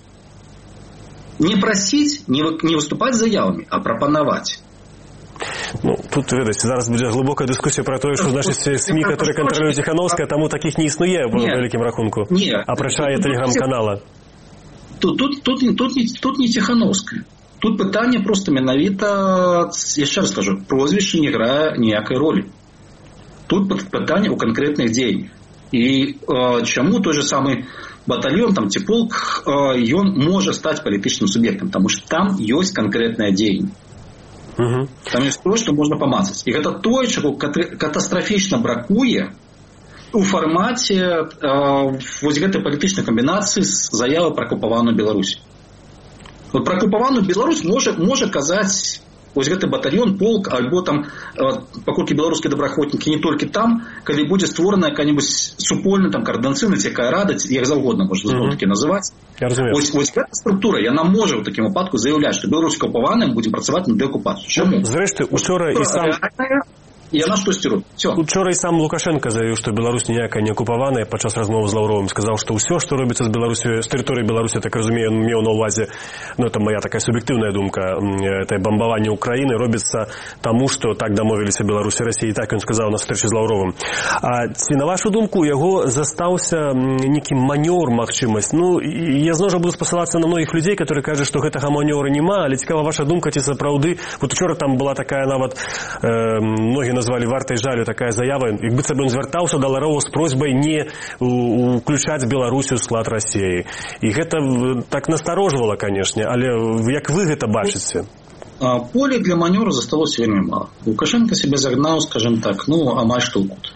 Speaker 3: Не прасіць, не, не выступаць заявамі, а прапанаваць.
Speaker 2: Ну, тут, ведаце, зараз будзе глыбокая дыскусія пра тое, што значыць СМІ, которые кантралююць Ціхановская, таму такіх не існуе в вялікім рахунку. Апрача тэлеграм-канала.
Speaker 3: Тут, тут, тут, тут, не, тут не Ціхановская. Тут пытанне проста менавіта, яшчэ раз скажу, прозвішча не грае ніякай ролі. Тут пытанне ў канкрэтных дзеяннях. І э, чаму той же самы батальён, там, ці полк, э, ён можа стаць палітычным суб'ектам, таму што там ёсць канкрэтнае дзеянне. Uh-huh. Там ёсць тое, што можна памацаць. І гэта тое, чаго катастрафічна бракуе у фармаце э, вось гэтай палітычнай камбінацыі з заявы пра акупаваную Беларусь. Вот пра акупаваную Беларусь можа, можа казаць вось гэты батальён, полк, альбо там, э, паколькі беларускія добраахвотнікі не толькі там, калі будзе створана якая-небудзь супольная, там, коордынацыйная ці якая рада, як заўгодна можна зноў-такі uh-huh. называць. Вось, вось гэта структура, яна можа ў такім выпадку заяўляць, што беларускія акупаваныя будзем працаваць на дэакупацыю. Чаму?
Speaker 2: Зрэшты, учора і сам...
Speaker 3: І яна штосьці робіць.
Speaker 2: Учора і сам Лукашенко заявіў, што Беларусь ніякая не акупаваная, падчас размовы з Лаўровым сказаў, што ўсё, што робіцца з Беларусю, з тэрыторыі Беларусі, так разумею, он меў на ўвазе, ну, это моя такая суб'ектыўная думка, это бамбаванне Украіны робіцца таму, што так дамовіліся Беларусь і Расія, і так ён сказаў на сустрэчы з Лаўровым. А ці, на вашу думку, яго застаўся некі манёр, магчымасць? Ну, я зноў жа буду спасылацца на многіх людзей, которые кажуць, што гэтага манёра няма, але цікава ваша думка, ці сапраўды, вот учора там была такая нават, э, многі назвалі вартай жалю такая заява, як быццам ён звяртаўся да Лаўрова з просьбай не уключаць Беларусю ў склад Расіі. І гэта так насторожвала, канешне, але як вы гэта бачыце?
Speaker 3: Поле для манёру засталося вельмі мала. Лукашенко себе загнаў, скажем так, ну, амаль што ў кут.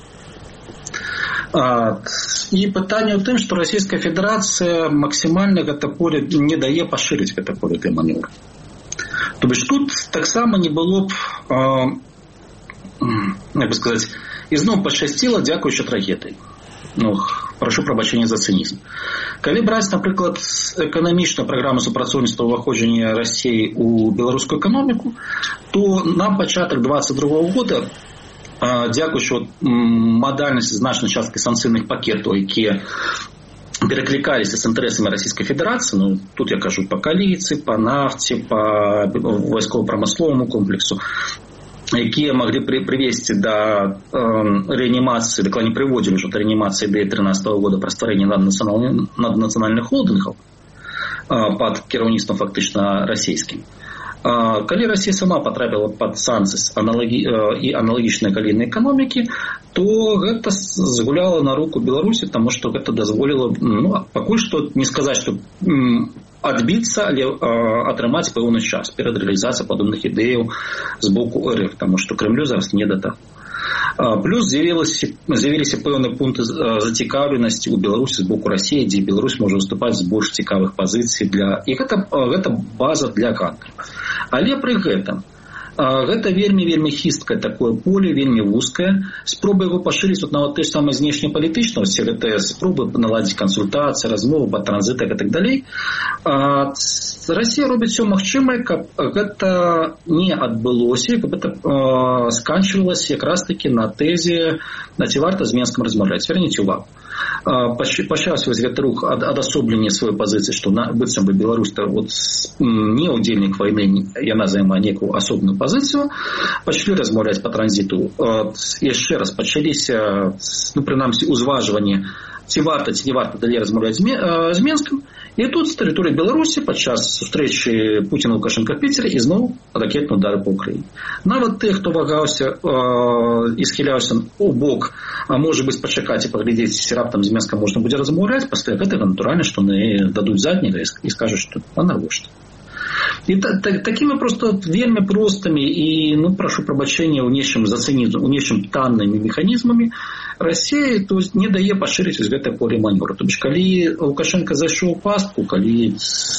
Speaker 3: І пытанне ў тым, што Расійская Федэрацыя максімальна гэта поле не дае пашырыць гэта поле для манёру. То бишь тут таксама не было б як бы сказаць, ізноў пашчасціла дзякуючы трагедыі. Ну, прашу прабачэння за цынізм. Калі браць, напрыклад, эканамічную праграму супрацоўніцтва ўваходжання Расіі ў беларускую эканоміку, то на пачатак двадцать другого года, дзякуючы мадальнасці значнай часткі санкцыйных пакетаў, якія перекликались с интересами Российской Федерации, ну, тут я кажу по коалиции, по нафте, по войсково-промысловому комплексу, якія маглі прывесці да э, рэанімацыі, дакладней не прыводзілі ўжо да рэанімацыі ідеі трынаццатого года пра стварэнне наднацыянальных холдынгаў, пад кіраўніцтвам фактычна расійскім. Калі Расія сама патрапіла пад санкцыі аналагі... і аналагічныя калійныя эканомікі, то гэта згуляла на руку Беларусі, таму што гэта дазволіла, ну, пакуль што не сказаць, што адбіцца, але атрымаць пэўны час перад рэалізацыяй падобных ідэяў з боку РФ, таму што Крэмлю зараз не да таго. Плюс з'явіліся, з'явіліся пэўныя пункты зацікаўленасці ў Беларусі з боку Расіі, дзе Беларусь можа выступаць з больш цікавых пазіцый для... І гэта, гэта база для гандлю. Але пры гэтым гэта вельмі-вельмі хісткае такое поле, вельмі вузкае. Спробы яго пашырыць вот нават той самай знешнепалітычнай, усе гэтыя спробы наладзіць кансультацыі, размовы па транзітах і так далей. Расія робіць все магчымае, каб гэта не адбылося, каб гэта сканчвалася якраз такі на тэзе, на ці варта з Менскам размаўляць. Зверніце ўвагу. Пачаўся вось гэты рух ад адасоблення сваёй пазіцыі, што быццам бы Беларусь вот, не ўдзельнік вайны, яна займае некую асобную пазіцыю, пачалі размаўляць па транзіту. Яшчэ раз пачаліся, ну, прынамсі, узважванні, ці варта, ці не варта далей размаўляць з Менскам. І тут з тэрыторыі Беларусі падчас сустрэчы Пуціна Лукашенка в Піцеры ізноў ракетны ўдары па ўкраіне. Нават тых, хто вагаўся і схіляўся у бок, а можа быць пачакаць і паглядзець, ці раптам з Менскам можна будзе размаўляць, пасля гэтага натуральна, што яны дадуць задняга і скажуць, што а навошта. І такімі проста вельмі простымі і, ну, прашу прабачэння, у нечым зацэніць, у нечым таннымі механізмамі Расія то не дае пашырыць вось гэтае поле манёвру. То бишь, калі Лукашенко зайшоў у пастку, калі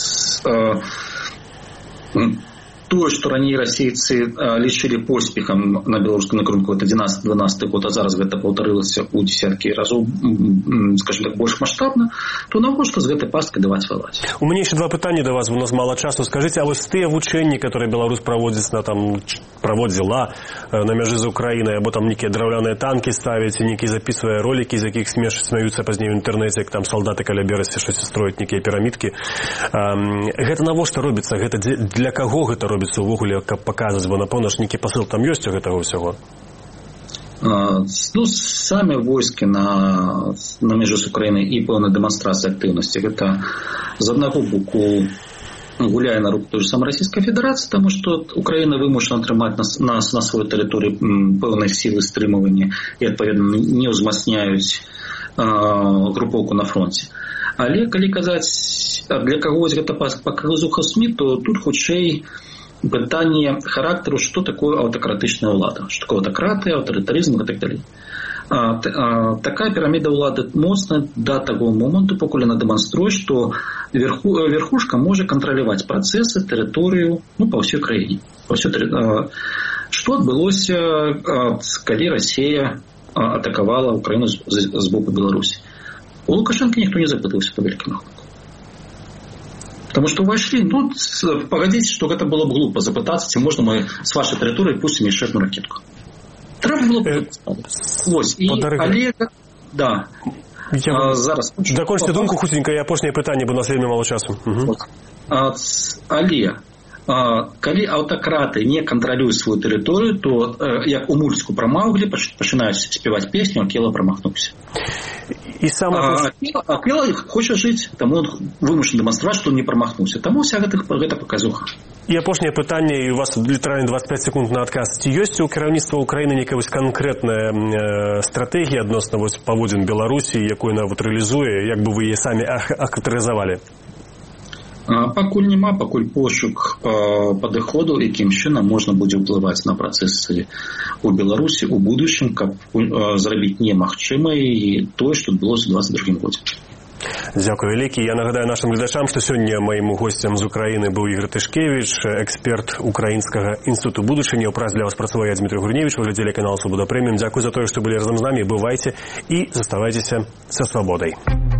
Speaker 3: э, тое, што раней расейцы лічылі поспехам на беларускім накірунку, это дванадцаты год, а зараз гэта паўтарылася ў дзесяткі разоў, скажем так, больш маштабна, то навошта з гэтай пасткай даваць валаць?
Speaker 2: У мяне яшчэ два пытанні да вас, у нас мала часу. Скажыце, а вось тыя вучэнні, которые Беларусь праводзіць на там праводзіла на мяжы з Украінай, або там нейкія драўляныя танкі ставяць, нейкія запісвае ролікі, з якіх смеш смяюцца пазней у інтэрнэце, як там салдаты каля берасці щось строяць, нейкія пірамідкі. Гэта навошта робіцца? Гэта для каго гэта робіцца увогуле, каб паказваць, бо напэўна ж нейкі пасыл там ёсць у гэтага ўсяго?
Speaker 3: Ну, самі войскі на, на мяжы з Украінай і пэўна дэманстрацыя актыўнасці. Гэта з аднаго боку гуляе на руку той же самой Российской Федерации, потому что Украина вымушана трымаць на, на, на сваёй тэрыторыі пэўнай сілы стрымывання і, адпаведна, не ўзмацняюць э, групоўку на фронте. Але, калі казаць, для каго гэта паказуха СМИ, то тут хутчэй пытанне характару, што такое аўтакратычная ўлада, што такое аўтакратыя, аўтарытарызм і так далей. А, а, такая піраміда ўлады моцна да таго моманту, пакуль яна дэманструе, што верху, верхушка можа кантраляваць працэсы, тэрыторыю, ну, па ўсёй краіне. Па ўсёй тэры... а, што адбылося, а, калі Расія а, атакавала Украіну з, з, з боку Беларусі? У Лукашенка ніхто не запытаўся па вялікім рахунку. Потому что вошли, ну, погодите, что это было бы глупо запытаться, ці можна мы с вашей территории пустим еще одну ракетку. Треба было бы ось. І Олег, да.
Speaker 2: Я...
Speaker 3: А, зараз.
Speaker 2: Дакончце думку хутенька, і апошняе пытанне, бо у нас вельмі мало часу. Угу.
Speaker 3: А, але, а, калі аўтакраты не кантралююць свою тэрыторыю, то, а, як у мультику про Маугли, пачынаюць спеваць песню, Акела промахнуўся.
Speaker 2: И сам
Speaker 3: а, а Акела хоча жыць, таму он вымушаны дэманстраваць, што не промахнуўся. Таму вся гэта, гэта паказуха.
Speaker 2: І апошняе пытанне, і у вас літаральна двадцять пять секунд на адказ. Ці ёсць у кіраўніцтва Украіны некая вось канкрэтная э, стратэгія адносна вось паводзін Беларусі, якую яна вот рэалізуе, як бы вы яе самі ахарактарызавалі?
Speaker 3: Пакуль няма, пакуль пошук э, падыходу, якім чынам можна будзе ўплываць на працэсы у Беларусі у будучым, каб э, зрабіць немагчымае тое, што адбылося ў двадцать другім годзе.
Speaker 2: Дзякую вялікі. Я нагадаю нашим гледачам, што сёння маім госцем з Украіны быў Ігор Тышкевіч, эксперт Украінскага інстытуту будучыні. У праз для вас працаваў я, Дмітрий Гурневич, вы глядзелі канал Свабода Прэміум. Дзякуй за тое, што былі разам з намі. Бывайце і заставайцеся са свабодай.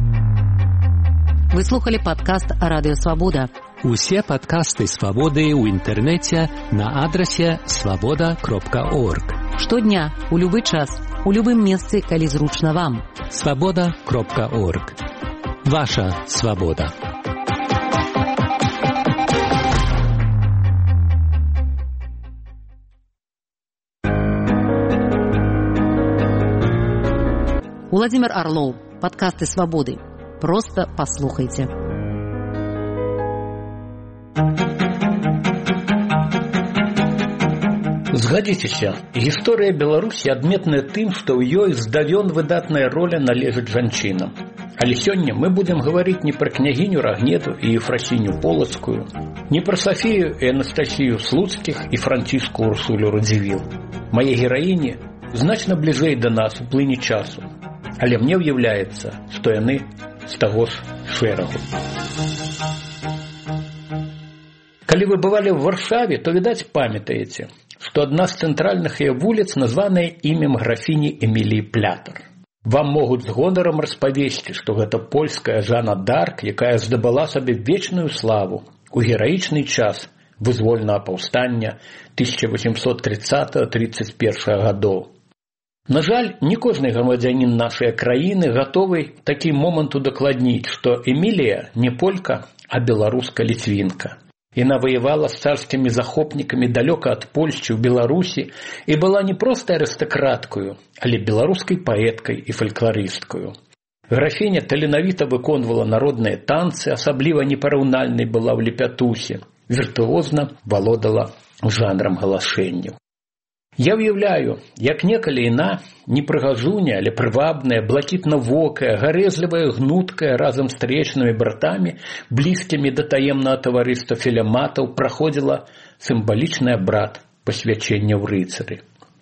Speaker 1: Вы слухали падкаст Радыё Свабода.
Speaker 4: Усе падкасты Свабоды ў інтэрнэце на адрасе свабода кропка орг.
Speaker 1: Штодня, у любы час, у любым месцы, калі зручна вам.
Speaker 4: свабода кропка орг. Ваша свобода.
Speaker 1: Владимир Орлов. Подкасты «Свободы». Просто послухайте.
Speaker 5: Згадзіцеся, гісторыя Беларусі адметная тым, што ў ёй здавён выдатная роля належыць жанчынам. Але сёння мы будзем гаварыць не пра княгіню Рагнеду і Ефрасіню Полацкую, не пра Сафію і Анастасію Слуцкіх і Францішку Урсулю Радзівіл. Мае гераіні значна бліжэй да нас у плыні часу, але мне ўяўляецца, што яны з таго ж шэрагу. Калі вы бывалі ў Варшаве, то, відаць, памятаеце, што адна з цэнтральных яе вуліц названая імем графіні Эміліі Плятар. Вам могуць з гонарам распавесці, што гэта польская Жанна д'Арк, якая здабыла сабе вечную славу у гераічны час вызвольнага паўстання тысяча восемьсот тридцатого тридцать первого гадоў. На жаль, не кожны грамадзянін нашай краіны гатовы такі момант удакладніць, што Эмілія не полька, а беларуска-ліцвінка. Яна ваявала з царскімі захопнікамі далёка ад Польшчы ў Беларусі і была не проста арыстакраткаю, але беларускай паэткай і фалькларысткаю. Графіня таленавіта выконвала народныя танцы, асабліва непараўнальнай была ў лепятусе, віртуозна валодала жанрам галашэнняў. Я ўяўляю, як некалі яна, не прыгажуня, але прывабная, блакітна-вокая, гарэзлівая, гнуткая, разам з тречнымі братамі, блізкімі да таемнага таварыства філяматаў, праходзіла сімвалічны абрад пасвячэння ў рыцары.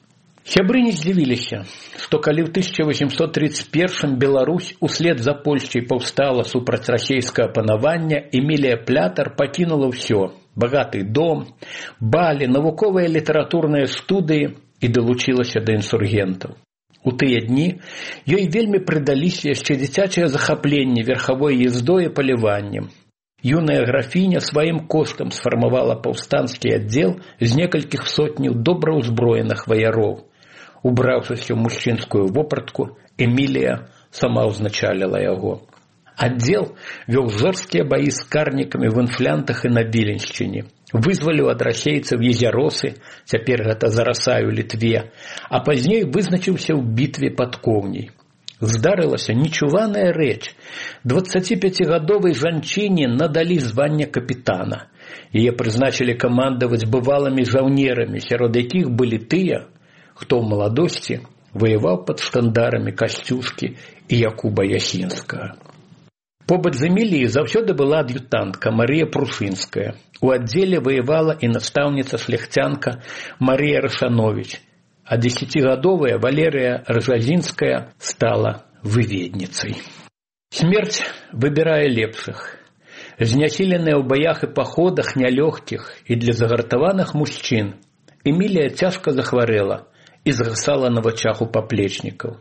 Speaker 5: Сябры не здзівіліся, што калі ў тысяча восемьсот тридцать первым Беларусь услед за Польшчай паўстала супраць расейскага панавання, Эмілія Плятар пакінула ўсё – багаты дом, балі, навуковыя літаратурныя студыі і далучылася да інсургентаў. У тыя дні ёй вельмі прыдаліся яшчэ дзіцячае захапленне верхавой ездой і паляваннем. Юная графіня сваім коштам сфармавала паўстанскі аддзел з некалькіх сотняў добра ўзброеных ваяроў. Убраўшыся ў мужчынскую вопратку, Эмілія сама ўзначаліла яго. Аддзел вёў жорсткія баі з карнікамі в інфлянтах і на Віленшчыне, вызваліў ад расейцаў езяросы, цяпер гэта Зарасай у Літве, а пазней вызначыўся ў бітве пад Коўняй. Здарылася нечуваная рэч. дваццаціпяцігадовай жанчыне надалі званне капітана. Яе прызначылі камандаваць бывалымі жаўнерамі, сярод якіх былі тыя, хто ў маладосці ваяваў пад штандарамі Касцюшкі і Якуба Ясінскага. Побач з Эміліяй заўсёды была ад'ютантка Марыя Прушынская. У аддзеле ваявала і настаўніца-шляхцянка Марія Рашановіч, а дзесяцігадовая Валерыя Ржазінская стала выведніцай. Смерць выбірае лепшых. Знясіленая ў баях і паходах нялёгкіх і для загартаваных мужчын, Эмілія цяжка захварэла і згасала на вачах у паплечнікаў.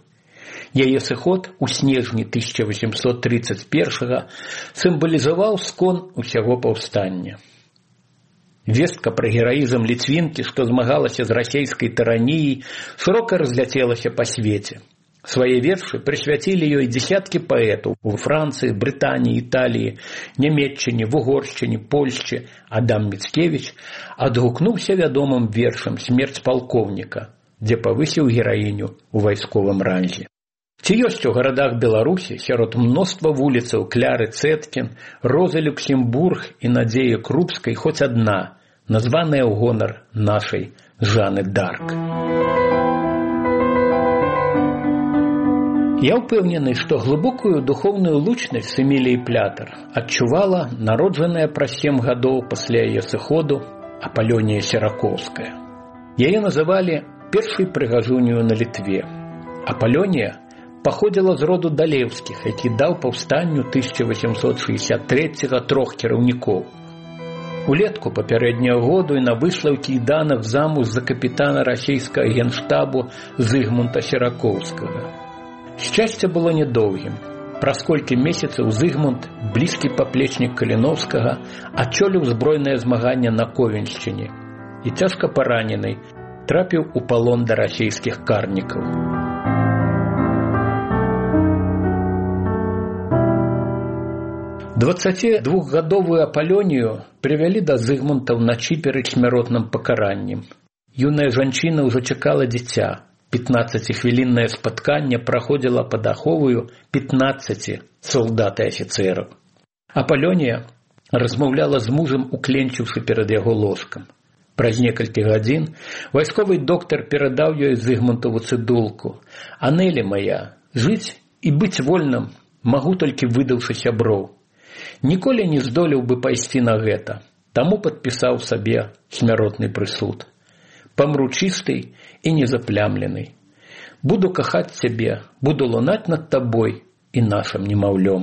Speaker 5: Яе сыход у снежні тысяча восемьсот тридцать первого сімвалізаваў скон усяго паўстання. Вестка пра гераізм ліцвінкі, што змагалася з расейскай тыраніяй, шырока разляцелася па свеце. Свае вершы прысвяцілі ёй дзесяткі паэтаў у Францыі, Брытаніі, Італіі, Нямецчыне, Вугоршчыне, Польшчы. Адам Міцкевіч адгукнуўся вядомым вершам «Смерць палкоўніка», дзе павысіў гераіню ў вайсковым ранзе. Ці ёсць у гарадах Беларусі сярод мноства вуліцаў Кляры Цэткін, Розы Люксембург і Надзеі Крупскай хоць адна, названая ў гонар нашай Жанны д'Арк. Я ўпэўнены, што глыбокую духоўную лучнасць Эміліі Плятар адчувала народжаная праз сем гадоў пасля яе сыходу Апалонія Серакоўская. Яе называлі першай прыгажуняю на Літве. Апалонія паходзіла з роду Далеўскіх, які даў паўстанню тысяча восемьсот шестьдесят третьего трох кіраўнікоў. Улетку папярэдняга году яна выйшла ў кійданах замуж за капітана расійскага генштабу Зыгмунта Серакоўскага. Шчасце было нядоўгім. Праз колькі месяцаў Зыгмунд, блізкі паплечнік Каліноўскага, адчоліў збройнае змаганне на Ковеншчыне і цяжка паранены трапіў у палон да расійскіх карнікаў. дваццацідвухгадовую Апалонію прывялі да Зыгмунта ўначы перад смяротным пакараннем. Юная жанчына ўжо чакала дзіця. пятнаццацігвіліннае спатканне праходзіла пад аховаю пятнаццаці салдат і афіцэраў. Апалонія размаўляла з мужам, укленчыўшы перад яго ложкам. Праз некалькі гадзін вайсковы доктар перадаў ёй Зыгмунтаву цыдулку. «Анелі моя, жыць і быць вольным магу толькі выдаўшы сяброў. Ніколі не здолеў бы пайсці на гэта, таму падпісаў сабе смяротны прысуд. Памру чысты і незаплямлены. Буду кахаць цябе, буду лунаць над табой і нашым немаўлём».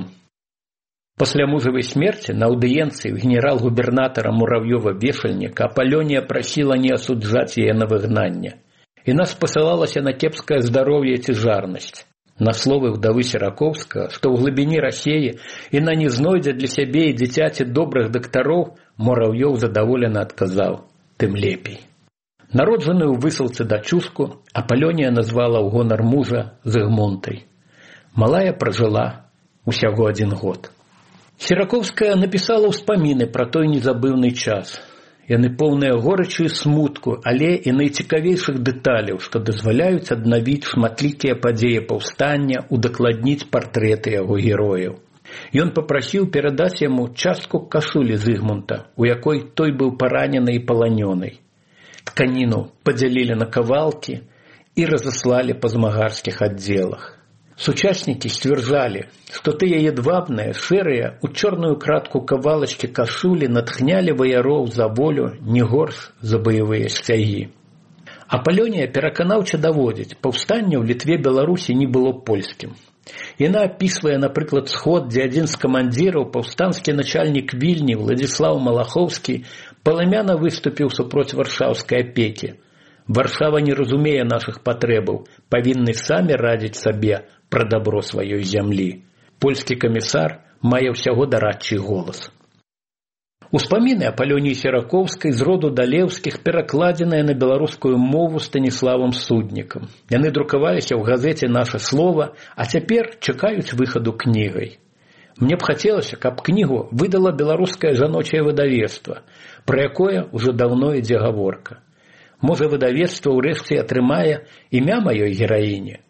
Speaker 5: Пасля мужавай смерці на аўдыенцыі ў генерал-губернатара Муравьёва-Вешальніка Апалонія прасіла не асуджаць яе на выгнанне. Яна спасылалася на кепскае здароўе ці жарнасць. На словы ўдавы Сіракоўскага, што ў глыбіні Расеі яна не знойдзе для сябе і дзіцяці добрых дактароў, Муравьёў задаволена адказаў: «Тым лепей». Народжаную ў высылцы дачушку Апалонія назвала ў гонар мужа Зыгмунтай. Малая пражыла усяго адзін год. Сіракоўская напісала ўспаміны пра той незабыўны час. Яны поўныя горычу і смутку, але і найцікавейшых дэталяў, што дазваляюць аднавіць шматлікія падзеі паўстання, удакладніць партрэты яго герояў. Ён папрасіў перадаць яму частку кашулі Зыгмунта, у якой той быў паранены і паланёны. Тканіну падзялілі на кавалкі і разаслалі па змагарскіх аддзелах. Сучаснікі сцвярджалі, што тыя ядвабныя, шэрыя, у чорную кратку кавалачкі кашулі натхнялі ваяроў за волю не горш за баявыя сцягі. Апалонія пераканаўча даводзіць, паўстанне ў Літве Беларусі не было польскім. Яна апісвае, напрыклад, сход, дзе адзін з камандзіраў, паўстанскі начальнік Вільні Владзіслаў Малахоўскі, паламяна выступіў супроць варшаўскай апекі. Варшава не разумее нашых патрэбаў, павінны самі радзіць сабе пра дабро сваёй зямлі. Польскі камісар мае ўсяго дарадчы голас. Успаміны Апалоніі Сіракоўскай з роду Далеўскіх перакладзеныя на беларускую мову Станіславам Суднікам. Яны друкаваліся ў газеце «Наша слова», а цяпер чакаюць выхаду кнігай. Мне б хацелася, каб кнігу выдала беларускае жаночае выдавецтва, пра якое ўжо даўно ідзе гаворка. Можа, выдавецтва ўрэшце атрымае імя маёй гераіні.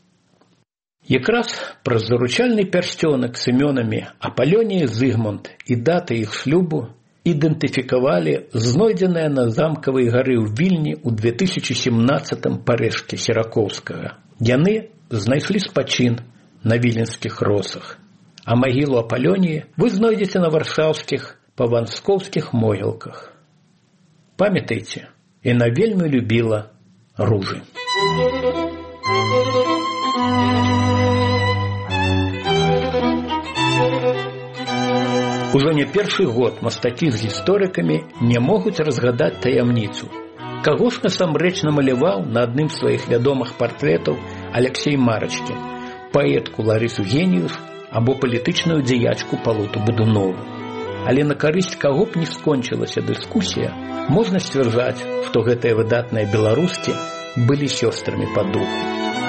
Speaker 5: Якраз праз заручальны пярсцёнак з імёнамі Апалонія і Зыгмунд і даты іх шлюбу ідэнтыфікавалі знойдзеныя на замкавай гары ў Вільні ў две тысячы семнаццатым парэшткі Сіракоўскага. Яны знайшлі спачын на віленскіх росах, а магілу Апалоніі вы знойдзеце на варшаўскіх паванскоўскіх могілках. Памятайце, яна вельмі любіла ружы. Ужо не першы год мастакі з гісторыкамі не могуць разгадаць таямніцу. Каго ж насамрэч намаляваў на адным з сваіх вядомых партрэтаў Алексей Марачкін, паэтку Ларысу Геніюш або палітычную дзеячку Палуту Будунову. Але на карысць каго б не скончылася дыскусія, можна сцвярджаць, што гэтыя выдатныя беларускі былі сёстрамі па духу.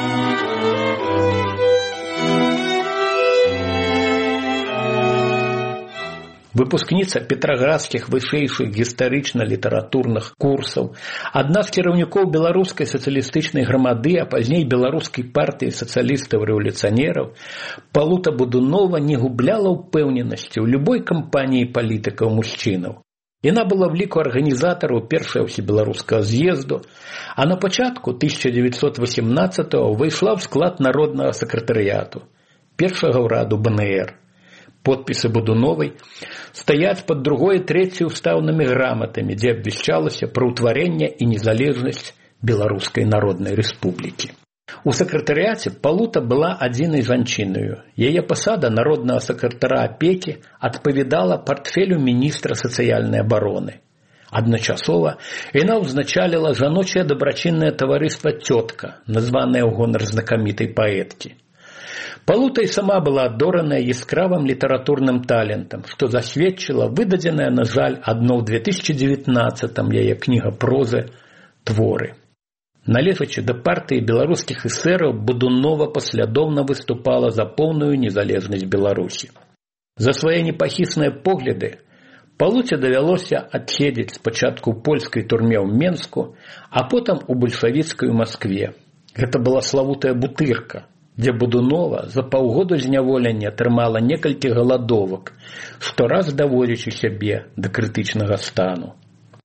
Speaker 5: Выпускніца петраградскіх вышэйшых гістарычна-літаратурных курсаў, адна з кіраўнікоў беларускай сацыялістычнай грамады, а пазней беларускай партыі сацыялістаў-рэвалюцыянераў, Палута Будунова не губляла ўпэўненасці ў любой кампаніі палітыкаў-мужчынаў. Яна была в ліку арганізатараў першага ўсебеларускага з'езду, а на пачатку тысяча дзевяцьсот васемнаццатага ўвайшла ў склад народнага сакратарыяту, першага ўраду бэ эн эр. Подпісы Будуновай стаяць пад другой і трэцяй устаўнымі граматамі, дзе абвяшчалася пра ўтварэнне і незалежнасць Беларускай Народнай Рэспублікі. У сакратарыяце Палута была адзінай жанчынаю. Яе пасада народнага сакратара апекі адпавядала партфелю міністра сацыяльнай абароны. Адначасова яна ўзначаліла жаночае дабрачыннае таварыства «Цётка», названае ў гонар знакамітай паэткі. Палута і сама была адораная яскравым літаратурным талентам, што засведчыла выдадзеная, на жаль, адно ў две тысячы дзевятнаццатым яе кніга прозы «Творы». Належачы да партыі беларускіх эсэраў, Будунова паслядоўна выступала за поўную незалежнасць Беларусі. За свае непахісныя погляды Палуце давялося адседзець спачатку ў польскай турме ў Менску, а потым у бальшавіцкай у Маскве. Гэта была славутая Бутырка, дзе Будунова за паўгода зняволення атрымала некалькі галадовак, што раз даводзячы сябе да крытычнага стану.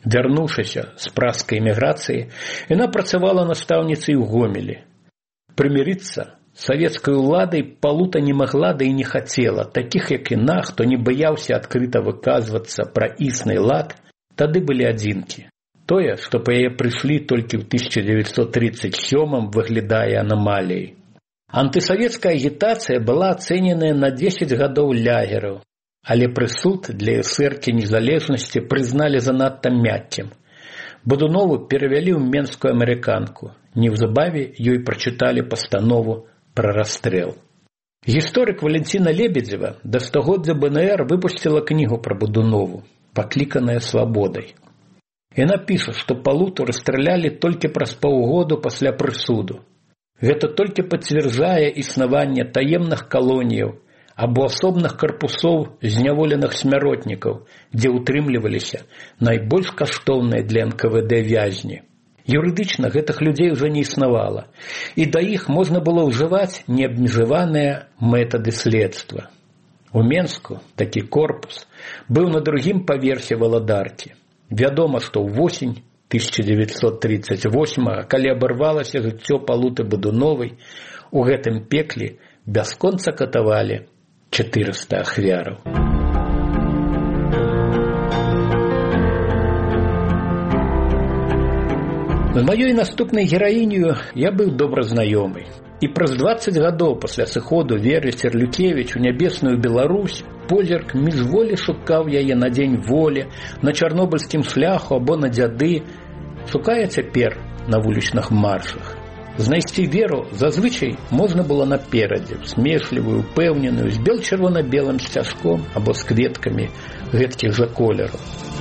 Speaker 5: Вярнуўшыся з пражскай эміграцыі, яна працавала настаўніцай у Гомелі. Прымірыцца з савецкай уладай Палута не магла, да і не хацела. Такіх, як яна, хто не баяўся адкрыта выказвацца пра існы лад, тады былі адзінкі. Тое, што па яе прыйшлі толькі ў тысяча дзевяцьсот тридцать сёмым, выглядае анамаліяй. Антысавецкая агітацыя была ацэненая на дзесяць гадоў лягераў, але прысуд для эсэркі незалежнасці прызналі занадта мяккім. Будунову перавялі ў менскую амерыканку. Неўзабаве ёй прачыталі пастанову пра расстрэл. Гісторык Валентина Лебедзева да стагоддзя бэ эн эр выпусціла кнігу пра Будунову, пакліканая «Свабодай». Яна піша, што Палуту расстралялі толькі праз паўгоду пасля прысуду. Гэта толькі пацвярджае існаванне таемных калоніяў або асобных карпусоў зняволеных смяротнікаў, дзе ўтрымліваліся найбольш каштоўныя для эн ка вэ дэ вязні. Юрыдычна гэтых людзей ужо не існавала, і да іх можна было ўжываць неабмежаваныя метады следства. У Менску такі корпус быў на другім паверсе валадаркі. Вядома, што ўвосень тысяча дзевяцьсот тридцать восьмага, калі абарвалася жыццё Палуты Будуновай, у гэтым пекле бясконца катавалі чатырыста ахвяраў. З маёй наступнай гераіню я быў добра знаёмы. І праз дваццаць гадоў пасля сыходу Веры Цярлюкевіч у нябесную Беларусь позірк міжволі шукаў яе на дзень волі, на чарнобыльскім шляху або на дзяды, шукае цяпер на вулічных маршах. Знайсці Веру зазвычай можна было наперадзе, смешлівую, упэўненую, з бел-чырвона-белым сцяжком або з кветкамі гэткіх жа колераў.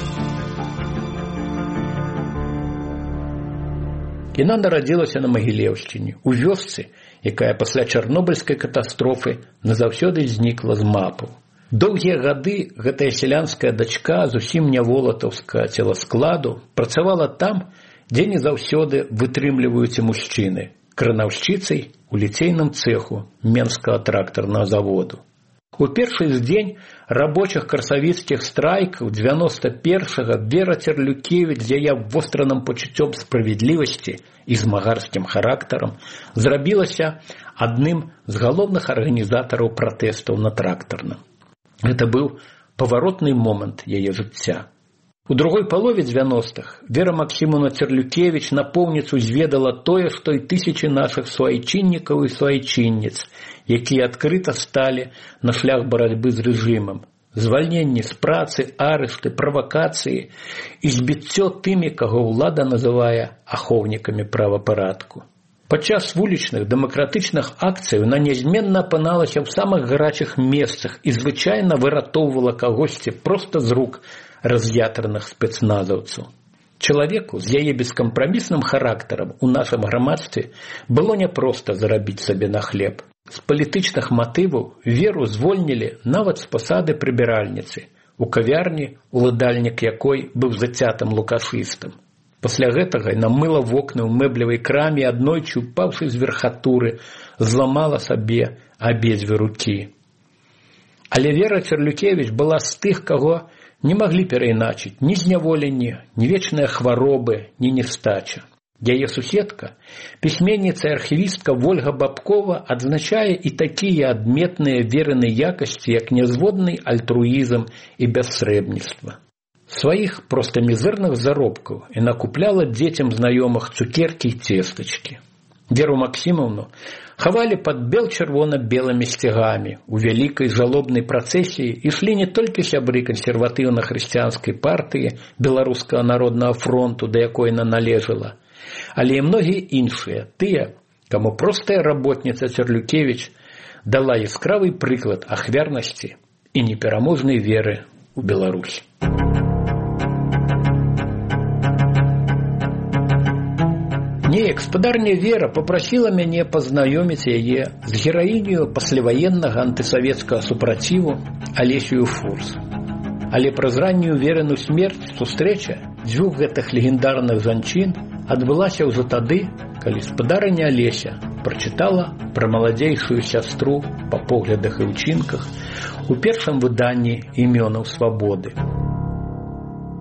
Speaker 5: Яна нарадзілася на Магілеўшчыне, у вёсцы, якая пасля чарнобыльскай катастрофы назаўсёды знікла з мапаў. Доўгія гады гэтая сялянская дачка зусім не волатаўскага целаскладу працавала там, дзе не заўсёды вытрымліваюць і мужчыны, кранаўшчыцай у ліцейным цэху Менскага трактарнага заводу. У першы ж дзень рабочых красавіцкіх страйкаў дзевяноста першага Вера Цярлюкевіч з яе востраным пачуццём справядлівасці і змагарскім характарам зрабілася адным з галоўных арганізатараў пратэстаў на трактарным. Гэта быў паваротны момант яе жыцця. У другой палове дзевяностых Вера Максімаўна Цярлюкевіч напоўніцу зведала тое, што і тысячы нашых суайчыннікаў і суайчынніц, якія адкрыта сталі на шлях барацьбы з рэжымам, звальненні з працы, арышты, правакацыі і збіццё тымі, каго ўлада называе ахоўнікамі правапарадку. Падчас вулічных дэмакратычных акцый яна нязменна апыналася ў самых гарачых месцах і звычайна выратоўвала кагосьці проста з рук раз'ятраных спецназаўцаў. Чалавеку з яе бескампрамісным характарам у нашым грамадстве было няпроста зарабіць сабе на хлеб. З палітычных матываў Веру звольнілі нават з пасады прыбіральніцы, у кавярні, уладальнік якой быў зацятым лукашыстам. Пасля гэтага яна мыла вокны ў мэблевай краме, аднойчы упаўшы з верхатуры, зламала сабе абедзве рукі. Але Вера Цярлюкевіч была з тых, каго не маглі перайначыць ні зняволенні, ні вечныя хваробы, ні нестача. Яе суседка, пісьменніца і архівістка Вольга Бабкова адзначае і такія адметныя Верыны якасці, як нязводны альтруізм і бяссрэбніцтва. Сваіх проста мізэрных заробкаў яна купляла дзецям знаёмых цукеркі і цестачкі. Веру Максімаўну хавалі пад бел-чырвона-белымі сцягамі. У вялікай жалобнай працэсіі ішлі не толькі сябры кансерватыўна-хрысціянскай партыі Беларускага народнага фронту, да якой яна належала, але і многія іншыя, тыя, каму простая работніца Цярлюкевіч дала яскравы прыклад ахвярнасці і непераможнай веры ў Беларусь. Неяк спадарня Вера попрасіла мяне пазнаёміць яе з гераіню пасляваеннага антысавецкага супраціву Алесію Фурс. Але праз раннюю Верыну смерць сустрэча дзвюх гэтых легендарных жанчын адбылася ўжо тады, калі спадарня Алеся прачытала пра маладзейшую сястру па поглядах і ўчынках у першым выданні імёнаў свабоды.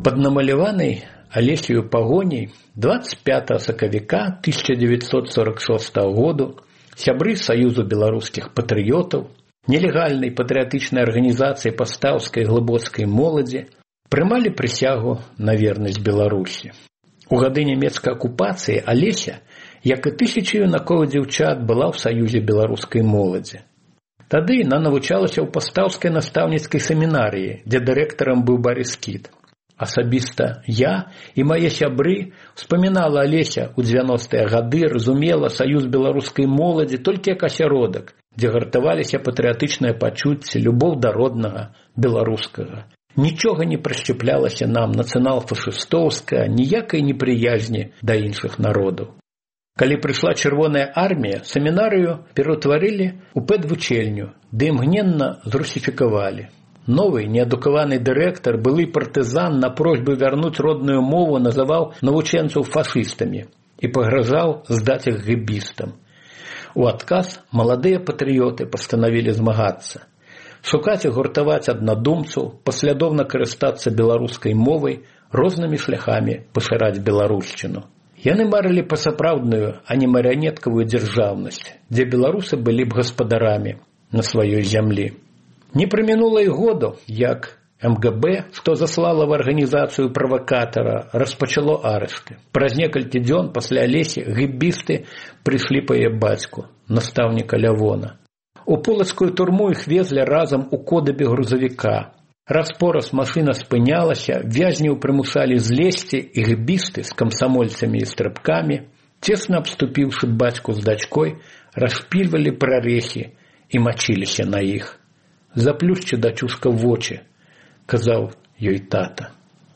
Speaker 5: Пад намаляванай Алесею пагоняй двадцать пятого сакавіка тысяча девятьсот сорок шестого году сябры Саюзу беларускіх патрыётаў, нелегальнай патрыятычнай арганізацыі пастаўскай глыбоцкай моладзі, прымалі прысягу на вернасць Беларусі. У гады нямецкай акупацыі Алеся, як і тысячы юнакоў і дзяўчат, была ў Саюзе беларускай моладзі. Тады яна навучалася ў пастаўскай настаўніцкай семінарыі, дзе дырэктарам быў Барыс Кіт. Асабіста я і мае сябры, успамінала Алеся ў дзевяностыя гады, разумела Саюз беларускай моладзі толькі як асяродак, дзе гартаваліся патрыятычныя пачуцці, любоў да роднага, беларускага. Нічога не прышчыплялася нам нацыянал-фашыстоўская, ніякай непрыязні да іншых народаў. Калі прыйшла чырвоная армія, семінарыю пераўтварылі ў пэдвучэльню, ды імгненна зрусіфікавалі. Новый, неадукаваны дырэктар, былы партызан, на просьбу вярнуць родную мову называў навучэнцаў фашыстамі і пагражаў здаць іх гэбістам. У адказ маладыя патрыёты пастанавілі змагацца, шукаць і гуртаваць аднадумцаў, паслядоўна карыстацца беларускай мовай, рознымі шляхамі пашыраць беларушчыну. Яны марылі па сапраўдную, а не марыянеткавую дзяржаўнасць, дзе беларусы былі б гаспадарамі на сваёй зямлі. Не прамінула і году, як эм гэ бэ, што заслала в арганізацыю правакатара, распачало арышты. Праз некалькі дзён пасля Алесі гэбісты прыйшлі па яе бацьку, настаўніка Лявона. У полацкую турму іх везлі разам у кодабе грузавіка. Раз-пораз машына спынялася, вязняў прымушалі злезці, і гэбісты з камсамольцамі і стрыбкамі, цесна абступіўшы бацьку з дачкой, расшпільвалі прарэхі і мачыліся на іх. «Заплюшчы, дачушка, вочы», – казаў ёй тата.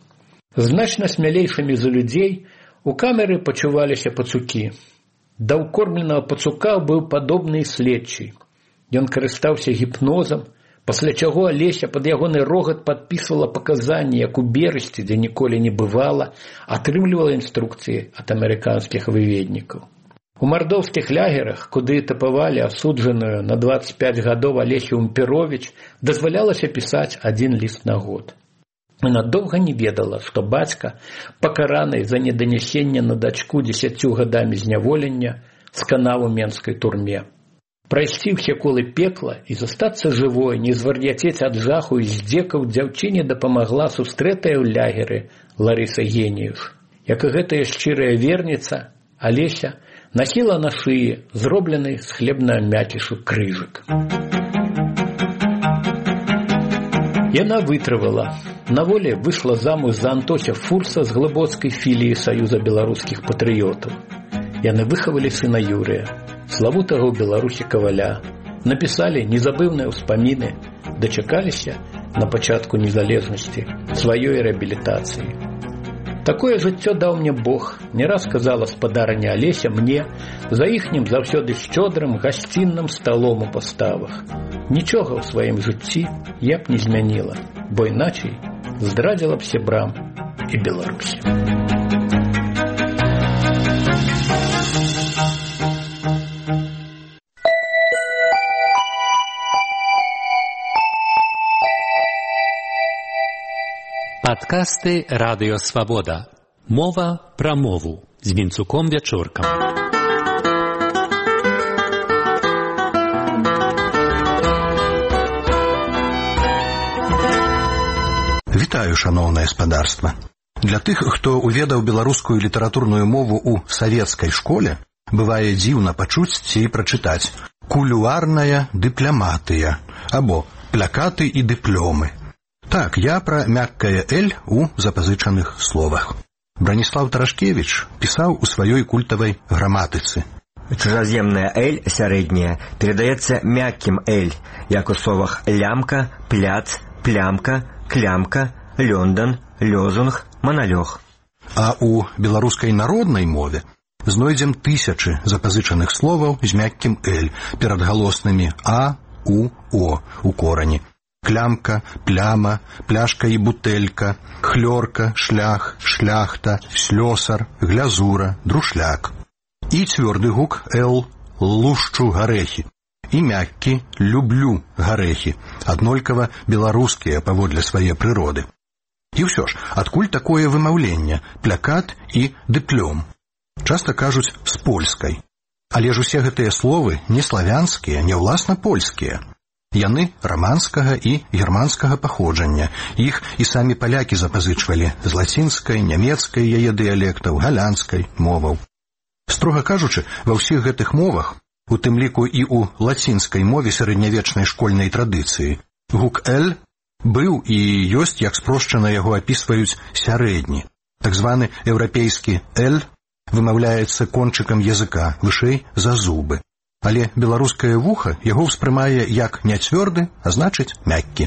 Speaker 5: Значна смялейшымі за людзей у камеры пачуваліся пацукі. Да ўкормленага пацука быў падобны следчы. Ён карыстаўся гіпнозам, пасля чаго Алеся пад ягоны рогат падпісвала паказанні, як у Берасці, дзе ніколі не бывала, атрымлівала інструкцыі ад амерыканскіх выведнікаў. У мардоўскіх лягерах, куды тапавалі асуджаную на двадцать пять гадоў Алесю Умпіровіч, дазвалялася пісаць адзін ліст на год. Яна доўга не ведала, што бацька, пакараны за неданясенне на дачку дзесяццю гадамі зняволення, сканаў у менскай турме. Прайсці ўсе колы пекла і застацца жывой, не звар'яцець ад жаху і здзекаў дзяўчыне дапамагла сустрэтая ў лягеры Ларыса Геніюш. Як і гэтая шчырая верніца, Алеся носила на шыі зроблены з хлебнага мякішу крыжык. Яна вытрывала. На воле выйшла замуж за Антося Фурса з глыбоцкай філіі Саюза беларускіх патрыётаў. Яны выхавалі сына Юрыя, славутага ў Беларусі каваля, напісалі незабыўныя ўспаміны, дачакаліся на пачатку незалежнасці сваёй рэабілітацыі. Такое жыццё даў мне Бог, не раз казала спадарыня Алеся мне, за іхнім заўсёды шчодрым гасцінным сталом у паставах. Нічога ў сваім жыцці я б не змяніла, бо іначай здрадзіла б сябрам і Беларусі.
Speaker 4: Падкасты Радыё Свабода. Мова пра мову з Вінцуком Вячоркам.
Speaker 6: Вітаю, шаноўнае спадарства. Для тых, хто уведаў беларускую літаратурную мову ў савецкай школе, бывае дзіўна пачуць ці прачытаць кулюарная дыпляматыя або плякаты і дыплёмы. Так, я пра мяккае «эль» у запазычаных словах. Браніслаў Тарашкевіч пісаў у сваёй культавай граматыцы.
Speaker 7: Чужаземная «эль» сярэдняя перадаецца мяккім «эль», як у словах лямка, пляц, плямка, клямка, лёндан, лёзунг, маналёг.
Speaker 6: А у беларускай народнай мове знойдзем тысячы запазычаных словаў з мяккім «эль» перад галоснымі «а», «у», «о» у корані. Клямка, пляма, пляшка і бутэлька, хлёрка, шлях, шляхта, слёсар, глязура, друшляк. І цвёрды гук «л» – лушчу гарэхі. І мяккі «люблю гарэхі», аднолькава беларускія паводле свае прыроды. І ўсё ж, адкуль такое вымаўленне плякат і дыплём? Часта кажуць з польскай. Але ж усе гэтыя словы не славянскія, не ўласна польскія. Яны раманскага і германскага паходжання. Іх і самі палякі запазычвалі з лацінскай, нямецкай яе дыялектаў, галандскай моваў. Строга кажучы, ва ўсіх гэтых мовах, у тым ліку і ў лацінскай мове сярэднявечнай школьнай традыцыі, гук «л» быў і ёсць, як спрошчана яго апісваюць, сярэдні. Так званы еўрапейскі «л» вымаўляецца кончыкам языка, вышэй за зубы. Але беларускае вуха яго ўспрымае як не цвёрды, а значыць мяккі.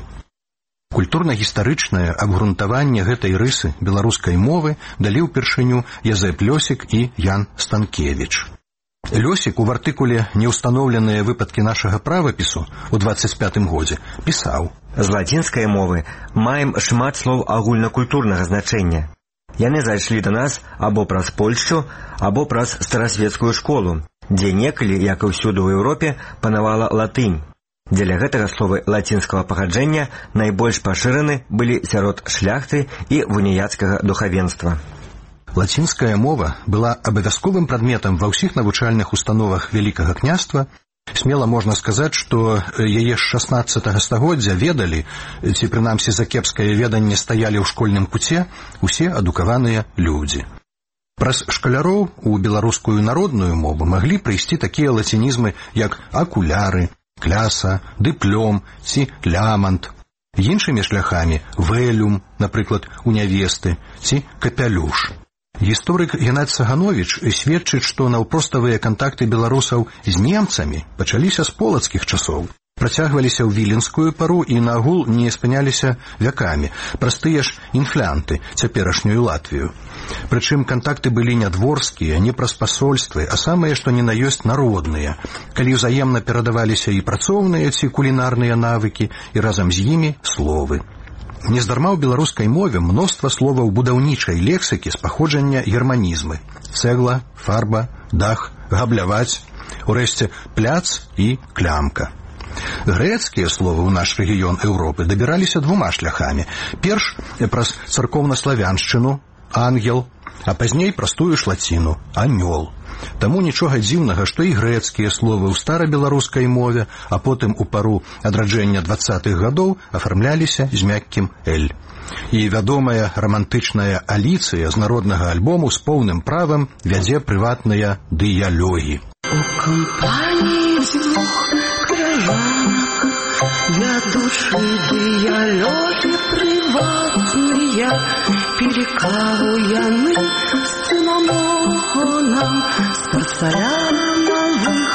Speaker 6: Культурна-гістарычнае абгрунтаванне гэтай рысы беларускай мовы далі ўпершыню Язэп Лёсік і Ян Станкевіч. Лёсік у артыкуле «Неўстаноўленыя выпадкі нашага правапісу» у дваццаць пятым годзе пісаў:
Speaker 7: «З лацінскай мовы маем шмат слоў агульнакультурнага значэння. Яны зайшлі да нас або праз Польшчу, або праз старасветскую школу, дзе некалі, як і ўсюды ў Еўропе, панавала латынь. Дзеля гэтага словы лацінскага паходжання найбольш пашыраны былі сярод шляхты і вуніяцкага духавенства».
Speaker 6: Лацінская мова была абавязковым прадметам ва ўсіх навучальных установах Вялікага княства. Смела можна сказаць, што яе з шаснаццатага стагоддзя ведалі, ці прынамсі за кепскае веданне стаялі ў школьным куце усе адукаваныя людзі. Праз шкаляроў у беларускую народную мову маглі прыйсці такія лацінізмы, як акуляры, кляса, дыплём ці лямант. Іншымі шляхамі вэлюм, напрыклад, у нявесты, ці капялюш. Гісторык Геннадзь Сагановіч сведчыць, што наўпроставыя кантакты беларусаў з немцамі пачаліся з полацкіх часоў, працягваліся ў віленскую пару і наагул не спыняліся вякамі, праз тыя ж інфлянты, цяперашнюю Латвію. Прычым кантакты былі не дворскія, не праз пасольствы, а самыя, што ні на ёсць, народныя, калі ўзаемна перадаваліся і працоўныя ці кулінарныя навыкі, і разам з імі словы. Нездарма ў беларускай мове мноства словаў будаўнічай лексікі з паходжання германізмы: цэгла, фарба, дах, габляваць, урэшце пляц і клямка. Грэцкія словы ў наш рэгіён Еўропы дабіраліся двума шляхамі. Перш праз царкоўна-славяншчыну, ангел, а пазней праз тую ж лаціну, анёл. Таму нічога дзіўнага, што і грэцкія словы ў старабеларускай мове, а потым у пару адраджэння дваццатых гадоў афармляліся з мяккім «л». І вядомая рамантычная Аліцыя з народнага альбому з поўным правам вядзе прыватныя дыялогі.
Speaker 8: У кампаніі дзвюх крыжанак для душы дыялогі прыватныя, пілі каву яны з цынамонам, з парцалянавых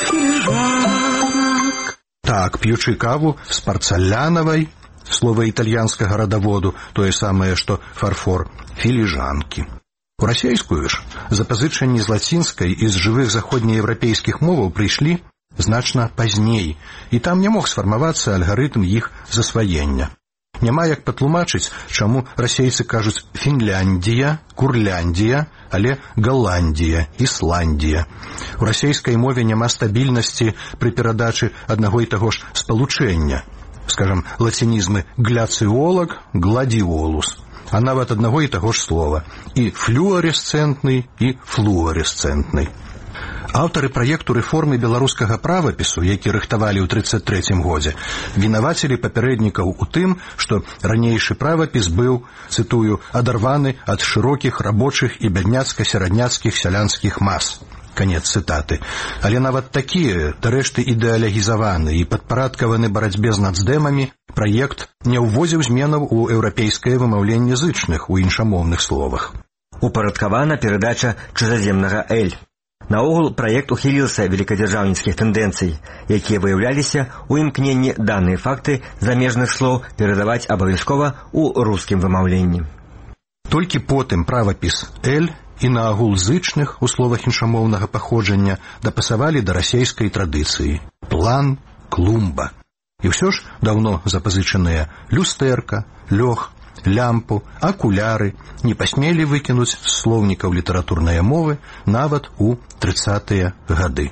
Speaker 8: філіжанак.
Speaker 6: Так, п'ючы каву з парцалянавай, слова італьянскага радаводу, тое самае, што фарфор, філіжанкі. У расейскую ж запазычанні з лацінскай і з жывых заходнееўрапейскіх моваў прыйшлі значна пазней, і там не мог сфармавацца алгарытм іх засваення. Няма як патлумачыць, чаму расейцы кажуць Фінляндія, Курляндія, але Галандія, Ісландія. У расейскай мове няма стабільнасці пры перадачы аднаго і таго ж спалучэння. Скажам, лацінізмы гляцыолаг, гладіолус, а нават аднаго і таго ж слова, і флюарэсцэнтны, і флуарэсцэнтны. Аўтары праекту рэформы беларускага правапісу, які рыхтавалі ў трыццаць трэцім годзе, вінавацілі папярэднікаў у тым, што ранейшы правапіс быў, цытую, адарваны ад шырокіх рабочых і бядняцка-серадняцкіх сялянскіх мас. Канец цытаты. Але нават такія, дарэшты ідэалагізаваны і падпарадкаваны барацьбе з нацдэмамі, праект не ўводзіў зменаў у еўрапейскае вымаўленне зычных у іншамоўных словах.
Speaker 7: Упарадкавана перадача чужаземнага «л». Наогул праект ухіліўся великадзяржаўніцкіх тэндэнцый, якія выяўляліся ў імкненні даныя факты замежных слоў перадаваць абавязкова ў рускім вымаўленні.
Speaker 6: Толькі потым правапіс «л» і наагул зычных у словах іншамоўнага паходжання дапасавалі да расейскай традыцыі: план, клумба. І ўсё ж даўно запазычаныя люстэрка, лёг, лямпу, акуляры не пасмелі выкінуць з слоўнікаў літаратурнай мовы нават у трыццатыя гады.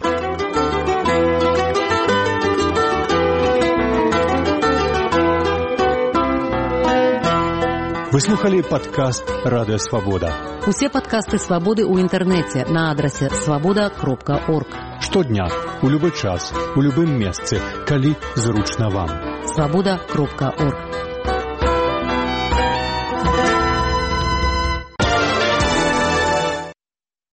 Speaker 9: Вы слухали падкаст Радыё Свабода.
Speaker 1: Усе падкасты Свабоды ў інтэрнэце на адрасе свабода кропка орг.
Speaker 9: Штодня, у любы час, у любым месцы, калі зручна вам.
Speaker 1: свабода кропка орг.